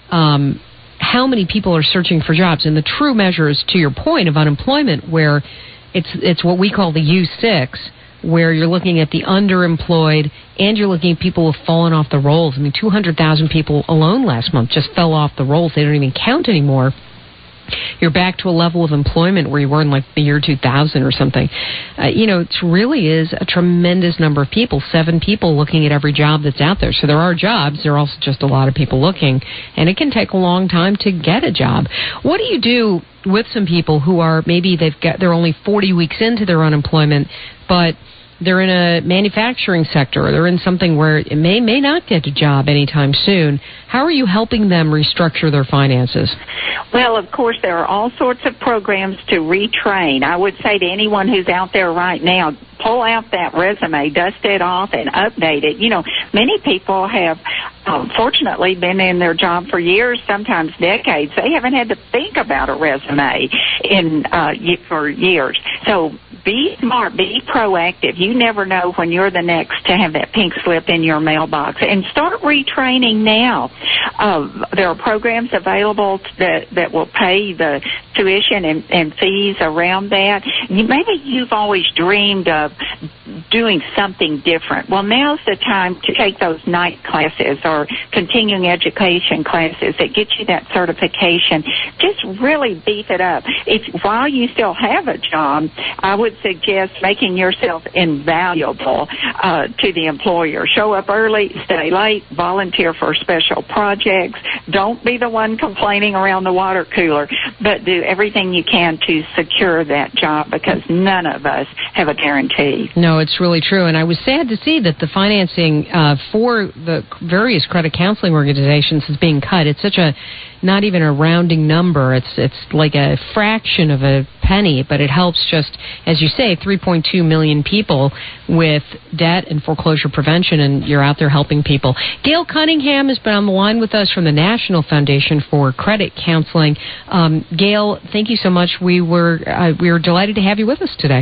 um, how many people are searching for jobs, and the true measure is, to your point, of unemployment, where it's it's what we call the U six, where you're looking at the underemployed and you're looking at people who've fallen off the rolls. I mean, two hundred thousand people alone last month just fell off the rolls. They don't even count anymore. You're back to a level of employment where you were in like the year two thousand or something. Uh, you know, it really is a tremendous number of people, seven people looking at every job that's out there. So there are jobs. There are also just a lot of people looking, and it can take a long time to get a job. What do you do with some people who are maybe they've got they're only forty weeks into their unemployment, but they're in a manufacturing sector, or they're in something where it may may not get a job anytime soon? How are you helping them restructure their finances? Well, of course, there are all sorts of programs to retrain. I would say to anyone who's out there right now, pull out that resume, dust it off, and update it. You know, many people have, um, fortunately, been in their job for years, sometimes decades. They haven't had to think about a resume in uh, for years. So be smart, be proactive. You never know when you're the next to have that pink slip in your mailbox. And start retraining now. Uh, there are programs available that, that will pay the tuition and, and fees around that. You, maybe you've always dreamed of doing something different. Well, now's the time to take those night classes or continuing education classes that get you that certification. Just really beef it up. If while you still have a job, I would suggest making yourself invaluable uh, to the employer. Show up early, stay late, volunteer for special projects. Don't be the one complaining around the water cooler, but do everything you can to secure that job, because none of us have a guarantee. No, it's really true. And I was sad to see that the financing uh, for the various credit counseling organizations is being cut. It's such a, not even a rounding number. It's it's like a fraction of a penny, but it helps just, as you say, three point two million people with debt and foreclosure prevention, and you're out there helping people. Gail Cunningham has been on the line with us from the National Foundation for Credit Counseling. Um, Gail, thank you so much. We were uh, we were delighted to have you with us today.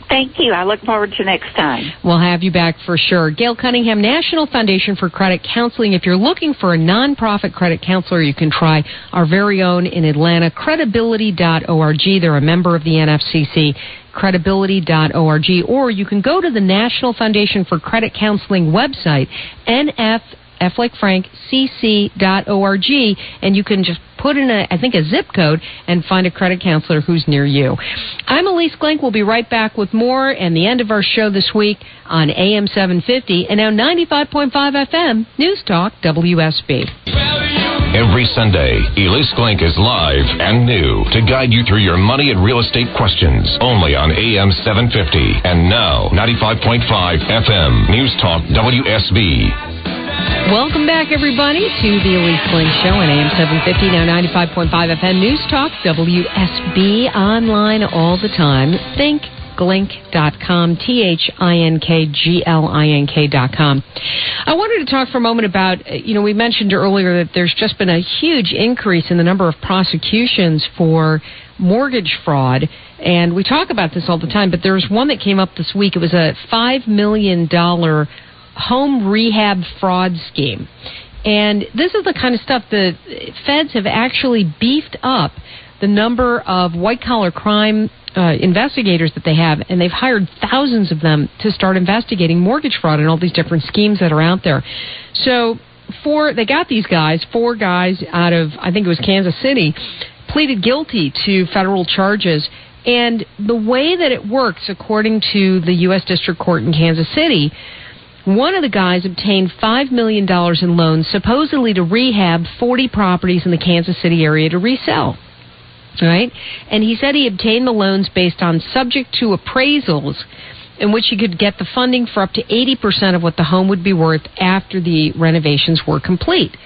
Thank you. I look forward to next time. We'll have you back for sure. Gail Cunningham, National Foundation for Credit Counseling. If you're looking for a nonprofit credit counselor, you can try our very own in Atlanta, credibility dot org. They're a member of the N F C C. credibility dot org, or you can go to the National Foundation for Credit Counseling website, N F, F like Frank, C C dot org, and you can just put in, a, I think, a zip code and find a credit counselor who's near you. I'm Elise Glink. We'll be right back with more and the end of our show this week on A M seven fifty and now ninety-five point five F M, News Talk W S B. Every Sunday, Elise Glink is live and new to guide you through your money and real estate questions. Only on A M seven fifty and now ninety-five point five F M, News Talk W S B. Welcome back, everybody, to the Elise Glink Show on A M seven fifty, now ninety-five point five F M, News Talk W S B, online all the time. think glink dot com, T H I N K G L I N K dot com. I wanted to talk for a moment about, you know, we mentioned earlier that there's just been a huge increase in the number of prosecutions for mortgage fraud, and we talk about this all the time, but there was one that came up this week. It was a five million dollars home rehab fraud scheme. And this is the kind of stuff that feds have actually beefed up the number of white-collar crime uh, investigators that they have, and they've hired thousands of them to start investigating mortgage fraud and all these different schemes that are out there. So four, they got these guys, four guys out of, I think it was Kansas City, pleaded guilty to federal charges. And the way that it works, according to the U S District Court in Kansas City, one of the guys obtained five million dollars in loans, supposedly to rehab forty properties in the Kansas City area to resell. Right? And he said he obtained the loans based on subject to appraisals in which he could get the funding for up to eighty percent of what the home would be worth after the renovations were complete.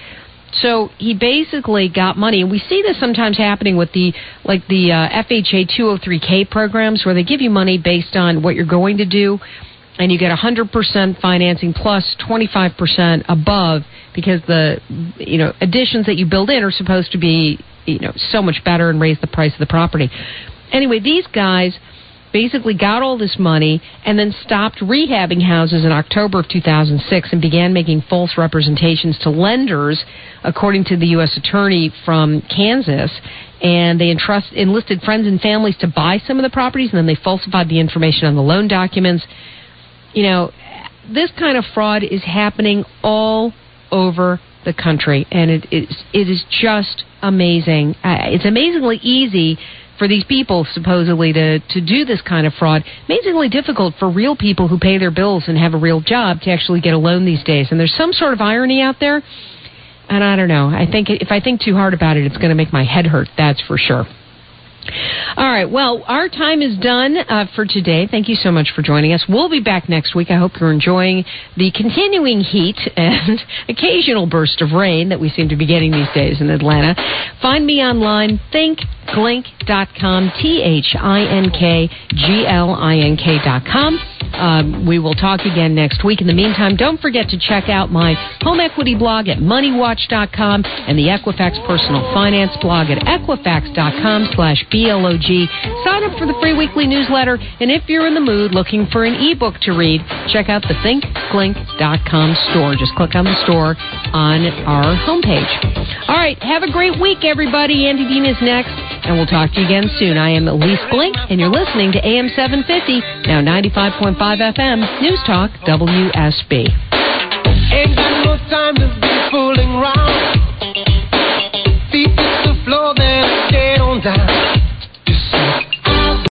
So he basically got money, and we see this sometimes happening with the like the uh, F H A two oh three K programs, where they give you money based on what you're going to do, and you get one hundred percent financing plus twenty-five percent above, because the, you know, additions that you build in are supposed to be, you know, so much better and raise the price of the property. Anyway, these guys basically got all this money and then stopped rehabbing houses in October of two thousand six and began making false representations to lenders, according to the U S attorney from Kansas. And they entrust, enlisted friends and families to buy some of the properties, and then they falsified the information on the loan documents. You know, this kind of fraud is happening all over the country, and it is, it is just amazing. Uh, it's amazingly easy for these people, supposedly, to, to do this kind of fraud. Amazingly difficult for real people who pay their bills and have a real job to actually get a loan these days. And there's some sort of irony out there, and I don't know. I think if I think too hard about it, it's going to make my head hurt, that's for sure. All right, well, our time is done uh, for today. Thank you so much for joining us. We'll be back next week. I hope you're enjoying the continuing heat and occasional burst of rain that we seem to be getting these days in Atlanta. Find me online, think glink dot com, T H I N K G L I N K dot com. Um, we will talk again next week. In the meantime, don't forget to check out my home equity blog at money watch dot com and the Equifax personal finance blog at equifax dot com slash B L O G. Sign up for the free weekly newsletter, and if you're in the mood looking for an ebook to read, check out the think glink dot com store. Just click on the store on our homepage. All right, have a great week, everybody. Andy Dean is next, and we'll talk to you again soon. I am Elise Glink, and you're listening to A M seven fifty, now ninety-five point five F M, News Talk W S B. Ain't got no time